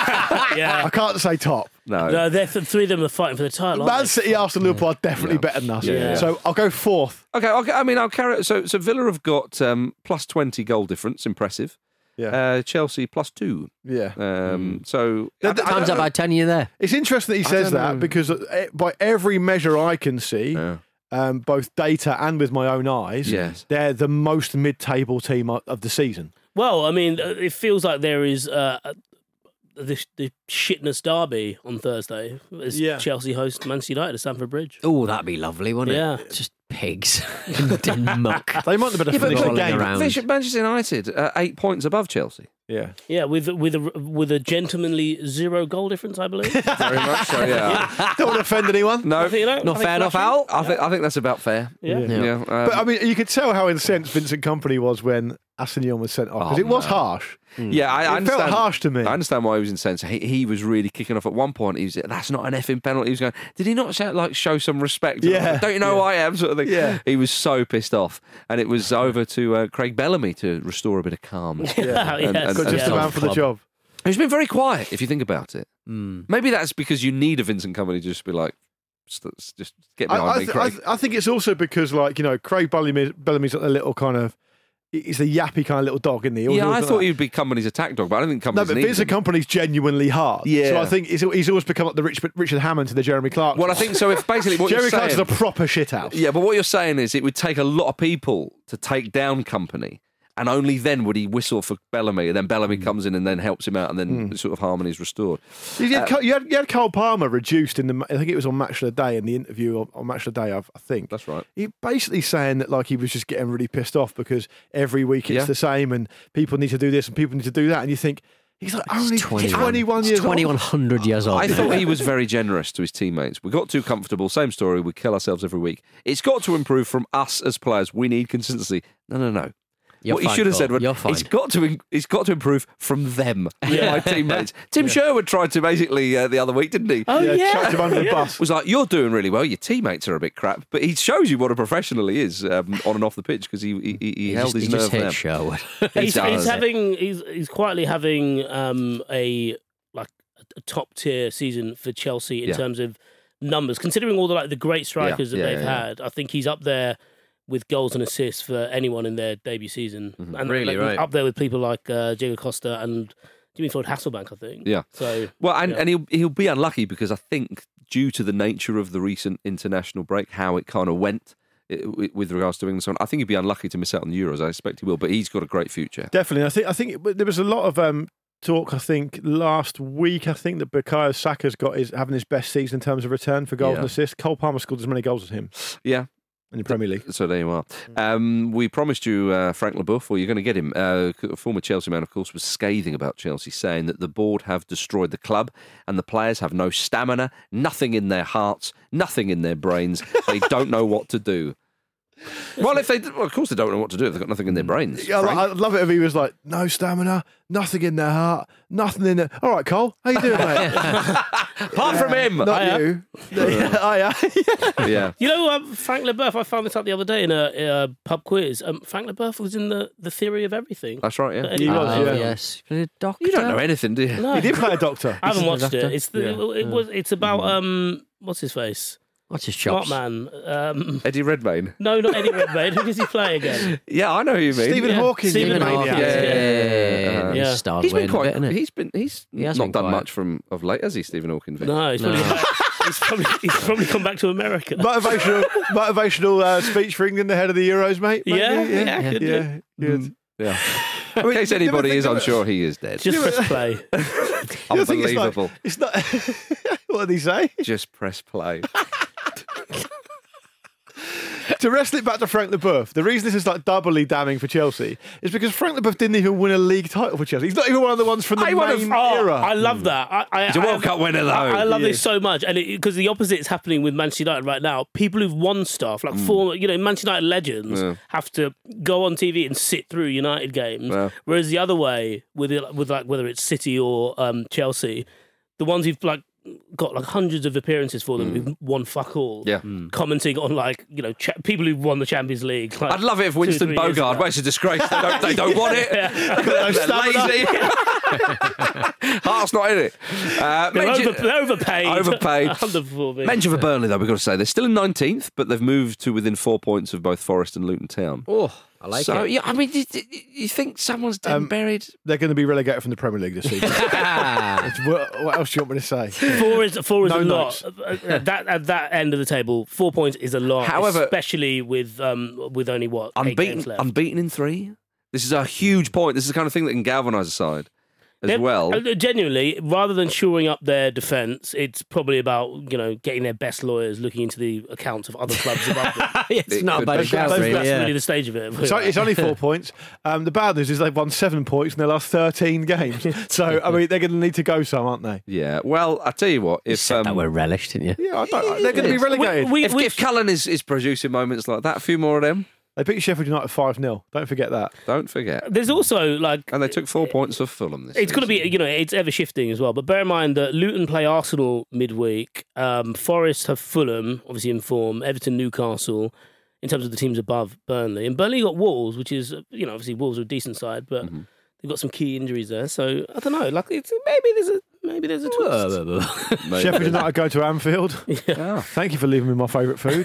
S7: I can't say top.
S8: No, they're three of them are fighting for the title.
S7: Man City, Arsenal, Liverpool are definitely better than us. So I'll go 4th.
S5: Okay. I mean, I'll carry it. So Villa have got plus 20 goal difference. Impressive.
S7: Yeah.
S5: Chelsea plus 2.
S7: Yeah.
S5: So
S6: times up by 10 you there.
S7: It's interesting that he says that because by every measure I can see, both data and with my own eyes, they're the most mid-table team of the season.
S8: Well, I mean, it feels like there is the shitness derby on Thursday as Chelsea host Manchester United at Stamford Bridge.
S6: Oh, that'd be lovely, wouldn't it?
S8: Yeah.
S6: Just pigs in muck.
S7: They might have been finished the game.
S5: Manchester United 8 points above Chelsea.
S7: Yeah,
S8: with a gentlemanly 0 goal difference, I believe.
S5: Very much so. Yeah.
S7: Don't want to offend anyone.
S5: No,
S6: not fair enough, Al.
S5: I think that's about fair.
S8: Yeah.
S7: But I mean, you could tell how incensed Vincent Kompany was when Assignon was sent off because it was harsh.
S5: Yeah, I understand.
S7: It felt harsh to me.
S5: I understand why he was incensed. He was really kicking off at one point. He was, that's not an effing penalty. He was going, did he not show some respect?
S7: Yeah.
S5: Don't you know who I am? Sort of thing.
S7: Yeah.
S5: He was so pissed off. And it was over to Craig Bellamy to restore a bit of calm.
S7: Got just a man for the job.
S5: He's been very quiet, if you think about it. Maybe that's because you need a Vincent Kompany to just be like, just get behind me, Craig.
S7: I think it's also because, Craig Bellamy's a little kind of, he's a yappy kind of little dog, isn't he?
S5: I thought he'd be Kompany's attack dog, but I don't think Kompany's
S7: Vincent Kompany's genuinely hard. Yeah. So I think he's always become like the Richard Hammond to the Jeremy Clarkson.
S5: Well, I think so. If basically what
S7: Jeremy
S5: you're saying,
S7: Clarkson's a proper shithouse.
S5: Yeah, but what you're saying is it would take a lot of people to take down Kompany. And only then would he whistle for Bellamy, and then Bellamy comes in and then helps him out, and then sort of harmony is restored.
S7: You had Cole Palmer reduced in I think it was on Match of the Day, in the interview on Match of the Day, I think.
S5: That's right.
S7: He basically saying that he was just getting really pissed off because every week it's the same, and people need to do this and people need to do that, and you think, he's only 21 years old.
S6: 2100 years old.
S5: I thought he was very generous to his teammates. We got too comfortable. Same story. We kill ourselves every week. It's got to improve from us as players. We need consistency. No. What he should have said was, it's got to improve from them, my teammates. Tim Sherwood tried to basically the other week, didn't he?
S8: Oh, yeah.
S7: Chucked him under the bus.
S5: Was like, you're doing really well. Your teammates are a bit crap. But he shows you what a professional he is on and off the pitch because he held his nerve there.
S6: Sherwood.
S8: He's quietly having a top tier season for Chelsea in terms of numbers, considering all the great strikers that they've had. I think he's up there with goals and assists for anyone in their debut season.
S5: Mm-hmm.
S8: And
S6: really, right.
S8: Up there with people like Diego Costa and Jimmy Floyd Hasselbank, I think.
S5: Yeah.
S8: So,
S5: and he'll be unlucky because I think due to the nature of the recent international break, how it kind of went with regards to England, so on, I think he'd be unlucky to miss out on the Euros. I expect he will, but he's got a great future.
S7: Definitely. I think there was a lot of talk, I think, last week, I think that Bukayo Saka's having his best season in terms of return for goals and assists. Cole Palmer scored as many goals as him.
S5: Yeah.
S7: In the Premier League.
S5: So there you are. We promised you Frank Leboeuf, or you're going to get him. A former Chelsea man, of course, was scathing about Chelsea, saying that the board have destroyed the club and the players have no stamina, nothing in their hearts, nothing in their brains. They don't know what to do. Well, of course they don't know what to do if they've got nothing in their brains.
S7: Yeah, I'd love it if he was like, no stamina, nothing in their heart, nothing in their... All right, Cole, how you doing, mate?
S5: Apart from him.
S7: Not you.
S5: Yeah.
S8: You know, Frank Leboeuf, I found this out the other day in a pub quiz. Frank Leboeuf was in the Theory of Everything.
S5: That's right, yeah.
S7: He was, yeah.
S6: Yes. He played a doctor.
S5: You don't know anything, do you?
S8: No.
S7: He did play a doctor.
S8: I haven't watched it. It's about, what's his face?
S6: What's his chops?
S8: Smart man.
S5: Eddie Redmayne.
S8: No, not Eddie Redmayne. Who does he play again?
S5: Yeah, I know who you mean.
S7: Stephen Hawking.
S8: Stephen Hawking.
S6: Yeah.
S8: Yeah.
S6: He's been quite.
S5: He's not done much of late, has he, Stephen Hawking?
S8: No, he's probably come back to America.
S7: Motivational speech for England ahead of the Euros, mate.
S8: Yeah.
S7: Good.
S5: Yeah. In case anybody is unsure, he is dead.
S8: Just press play.
S5: Unbelievable.
S7: It's not. What did he say?
S5: Just press play.
S7: To wrestle it back to Frank Leboeuf, the reason this is like doubly damning for Chelsea is because Frank Leboeuf didn't even win a league title for Chelsea. He's not even one of the ones from the main era.
S8: I love that.
S5: He's a World Cup winner, though.
S8: I love this so much, and because the opposite is happening with Manchester United right now. People who've won stuff, like former, Manchester United legends, have to go on TV and sit through United games, whereas the other way, with like whether it's City or Chelsea, the ones who've got hundreds of appearances for them who've won fuck all.
S5: Yeah.
S8: Commenting on people who've won the Champions League.
S5: I'd love it if Winston Bogard, well, it's a disgrace. They don't want it. They're lazy. Heart's not in it.
S8: They're overpaid.
S5: Overpaid. Mention for Burnley, though, we've got to say. They're still in 19th, but they've moved to within 4 points of both Forest and Luton Town.
S6: Oh, I like it.
S5: So, yeah, I mean, you think someone's dead and buried?
S7: They're going to be relegated from the Premier League this season. What else do you want me to say?
S8: Four is a lot. At that end of the table, 4 points is a lot.
S5: However,
S8: especially with only 8 games left.
S5: Unbeaten in 3. This is a huge point. This is the kind of thing that can galvanise a side as well.
S8: Genuinely, rather than shoring up their defence, it's probably about getting their best lawyers looking into the accounts of other clubs above them.
S6: It's not a bad shout.
S8: That's really the stage of it.
S7: It's only 4 points. The bad news is they've won 7 points in their last 13 games. So I mean, they're going to need to go some, aren't they?
S5: Yeah. Well, I tell you what, if
S6: said that were relished, didn't you?
S7: Yeah, they're going to be relegated.
S5: If Cullen is producing moments like that, a few more of them.
S7: They beat Sheffield United 5-0. Don't forget that.
S5: Don't forget.
S8: There's also
S5: and they took 4 points off Fulham this
S8: It's going to be, it's ever shifting as well. But bear in mind that Luton play Arsenal midweek. Forest have Fulham, obviously in form. Everton, Newcastle, in terms of the teams above Burnley. And Burnley got Wolves, which is, obviously Wolves are a decent side, but they've got some key injuries there. So I don't know. Maybe there's a twist.
S7: Sheffield United go to Anfield. Yeah. Thank you for leaving me my favourite food.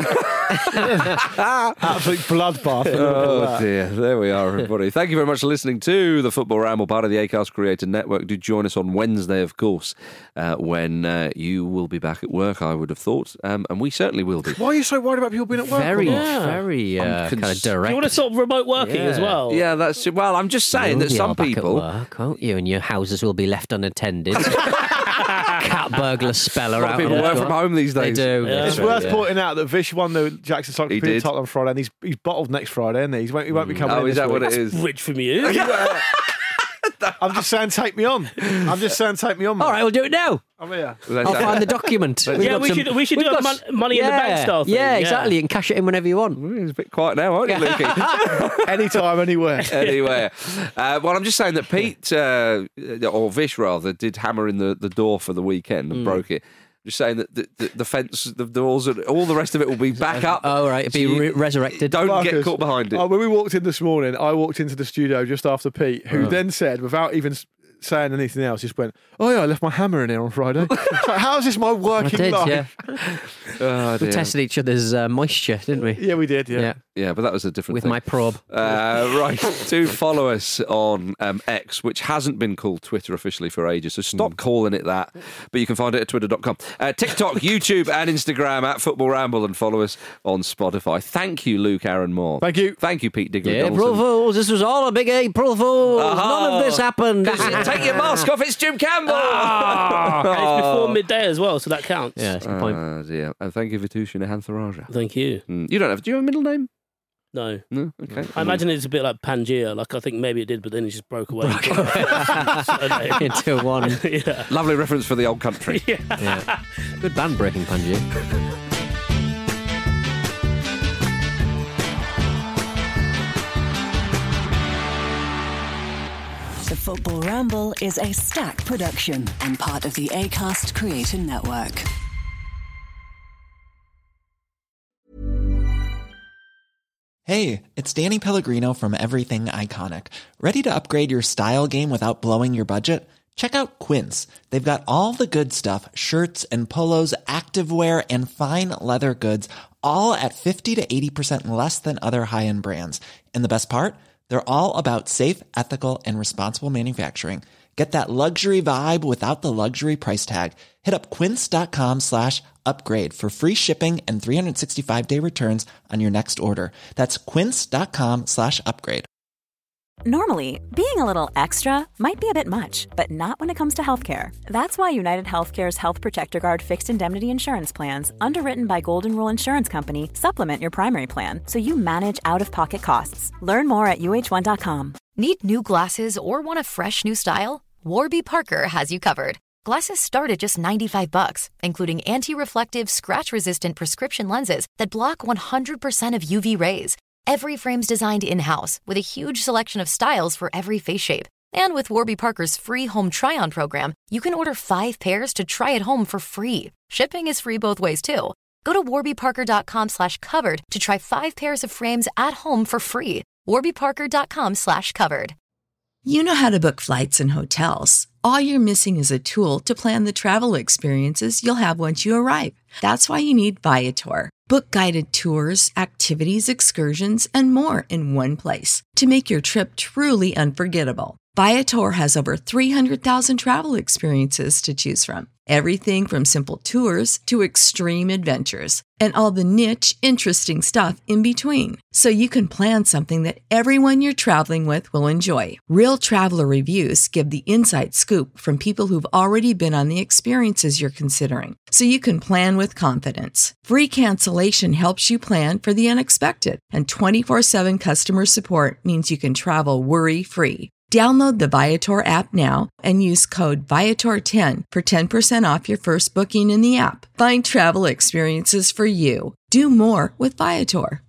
S7: Absolute bloodbath.
S5: Oh dear. There we are, everybody. Thank you very much for listening to the Football Ramble, part of the Acast Creator Network. Do join us on Wednesday, of course, when you will be back at work, I would have thought. And we certainly will be.
S7: Why are you so worried about people being at work?
S6: Very kind of direct.
S8: Do you want to sort of remote working as well?
S5: Yeah, that's... Well, I'm just saying that some people...
S6: Back at work, won't you? And your houses will be left unattended. Cat burglar speller out.
S5: People work from home these days.
S6: They do.
S7: It's worth pointing out that Vish won the Jackson Cyclopedia title on Friday, and he's bottled next Friday, isn't he? He won't be coming in.
S5: Oh, is that
S7: week.
S5: what it is?
S8: Rich from you.
S7: I'm just saying, take me on. All
S6: right, we'll do it now.
S7: I'm here.
S6: I'll find the document.
S8: We should do a money in the bank style thing.
S6: Yeah, exactly. You can cash it in whenever you want.
S5: It's a bit quiet now, aren't you, Lukey?
S7: Anytime, anywhere.
S5: Well, I'm just saying that Pete, or Vish rather, did hammer in the door for the weekend and broke it. Just saying that the fence, the doors, and all the rest of it will be back up.
S6: Oh, right. It'll be resurrected.
S5: Don't
S7: Marcus,
S5: get caught behind it.
S7: When we walked in this morning, I walked into the studio just after Pete, who then said, without even saying anything else, just went, "Oh yeah, I left my hammer in here on Friday." So how is this my working life?
S6: Yeah. We tested each other's moisture, didn't we?
S7: Yeah, we did. Yeah.
S5: Yeah, but that was a different
S6: with
S5: thing.
S6: my probe.
S5: Right, do follow us on X, which hasn't been called Twitter officially for ages, so stop calling it that. But you can find it at twitter.com. TikTok, YouTube and Instagram at Football Ramble, and follow us on Spotify. Thank you, Luke Aaron Moore.
S7: Thank you.
S5: Thank you, Pete Diggory.
S6: April Fools, this was all a big April Fools. None of this happened.
S5: Take your mask off, it's Jim Campbell.
S8: And it's before midday as well, so that counts.
S6: Yeah, that's a good point.
S5: Dear. And thank you, Vitushina Hantharaja.
S8: Thank you.
S5: Do you have a middle name?
S8: No.
S5: Okay.
S8: I imagine it's a bit like Pangea. Like, I think maybe it did, but then it just broke away.
S6: Into one.
S8: Yeah.
S5: Lovely reference for the old country.
S6: Yeah. Good band, Breaking Pangea.
S11: The Football Ramble is a Stack production and part of the Acast Creator Network.
S12: Hey, it's Danny Pellegrino from Everything Iconic. Ready to upgrade your style game without blowing your budget? Check out Quince. They've got all the good stuff, shirts and polos, activewear, and fine leather goods, all at 50 to 80% less than other high-end brands. And the best part? They're all about safe, ethical, and responsible manufacturing. Get that luxury vibe without the luxury price tag. Hit up quince.com/upgrade for free shipping and 365-day returns on your next order. That's quince.com/upgrade.
S1: Normally, being a little extra might be a bit much, but not when it comes to healthcare. That's why United Healthcare's Health Protector Guard fixed indemnity insurance plans, underwritten by Golden Rule Insurance Company, supplement your primary plan so you manage out-of-pocket costs. Learn more at uh1.com.
S4: Need new glasses or want a fresh new style? Warby Parker has you covered. Glasses start at just $95, including anti-reflective, scratch-resistant prescription lenses that block 100% of UV rays. Every frame's designed in-house with a huge selection of styles for every face shape. And with Warby Parker's free home try-on program, you can order 5 pairs to try at home for free. Shipping is free both ways, too. Go to warbyparker.com/covered to try 5 pairs of frames at home for free. warbyparker.com/covered.
S13: You know how to book flights and hotels. All you're missing is a tool to plan the travel experiences you'll have once you arrive. That's why you need Viator. Book guided tours, activities, excursions, and more in one place to make your trip truly unforgettable. Viator has over 300,000 travel experiences to choose from. Everything from simple tours to extreme adventures and all the niche, interesting stuff in between. So you can plan something that everyone you're traveling with will enjoy. Real traveler reviews give the inside scoop from people who've already been on the experiences you're considering. So you can plan with confidence. Free cancellation helps you plan for the unexpected. And 24/7 customer support means you can travel worry-free. Download the Viator app now and use code Viator10 for 10% off your first booking in the app. Find travel experiences for you. Do more with Viator.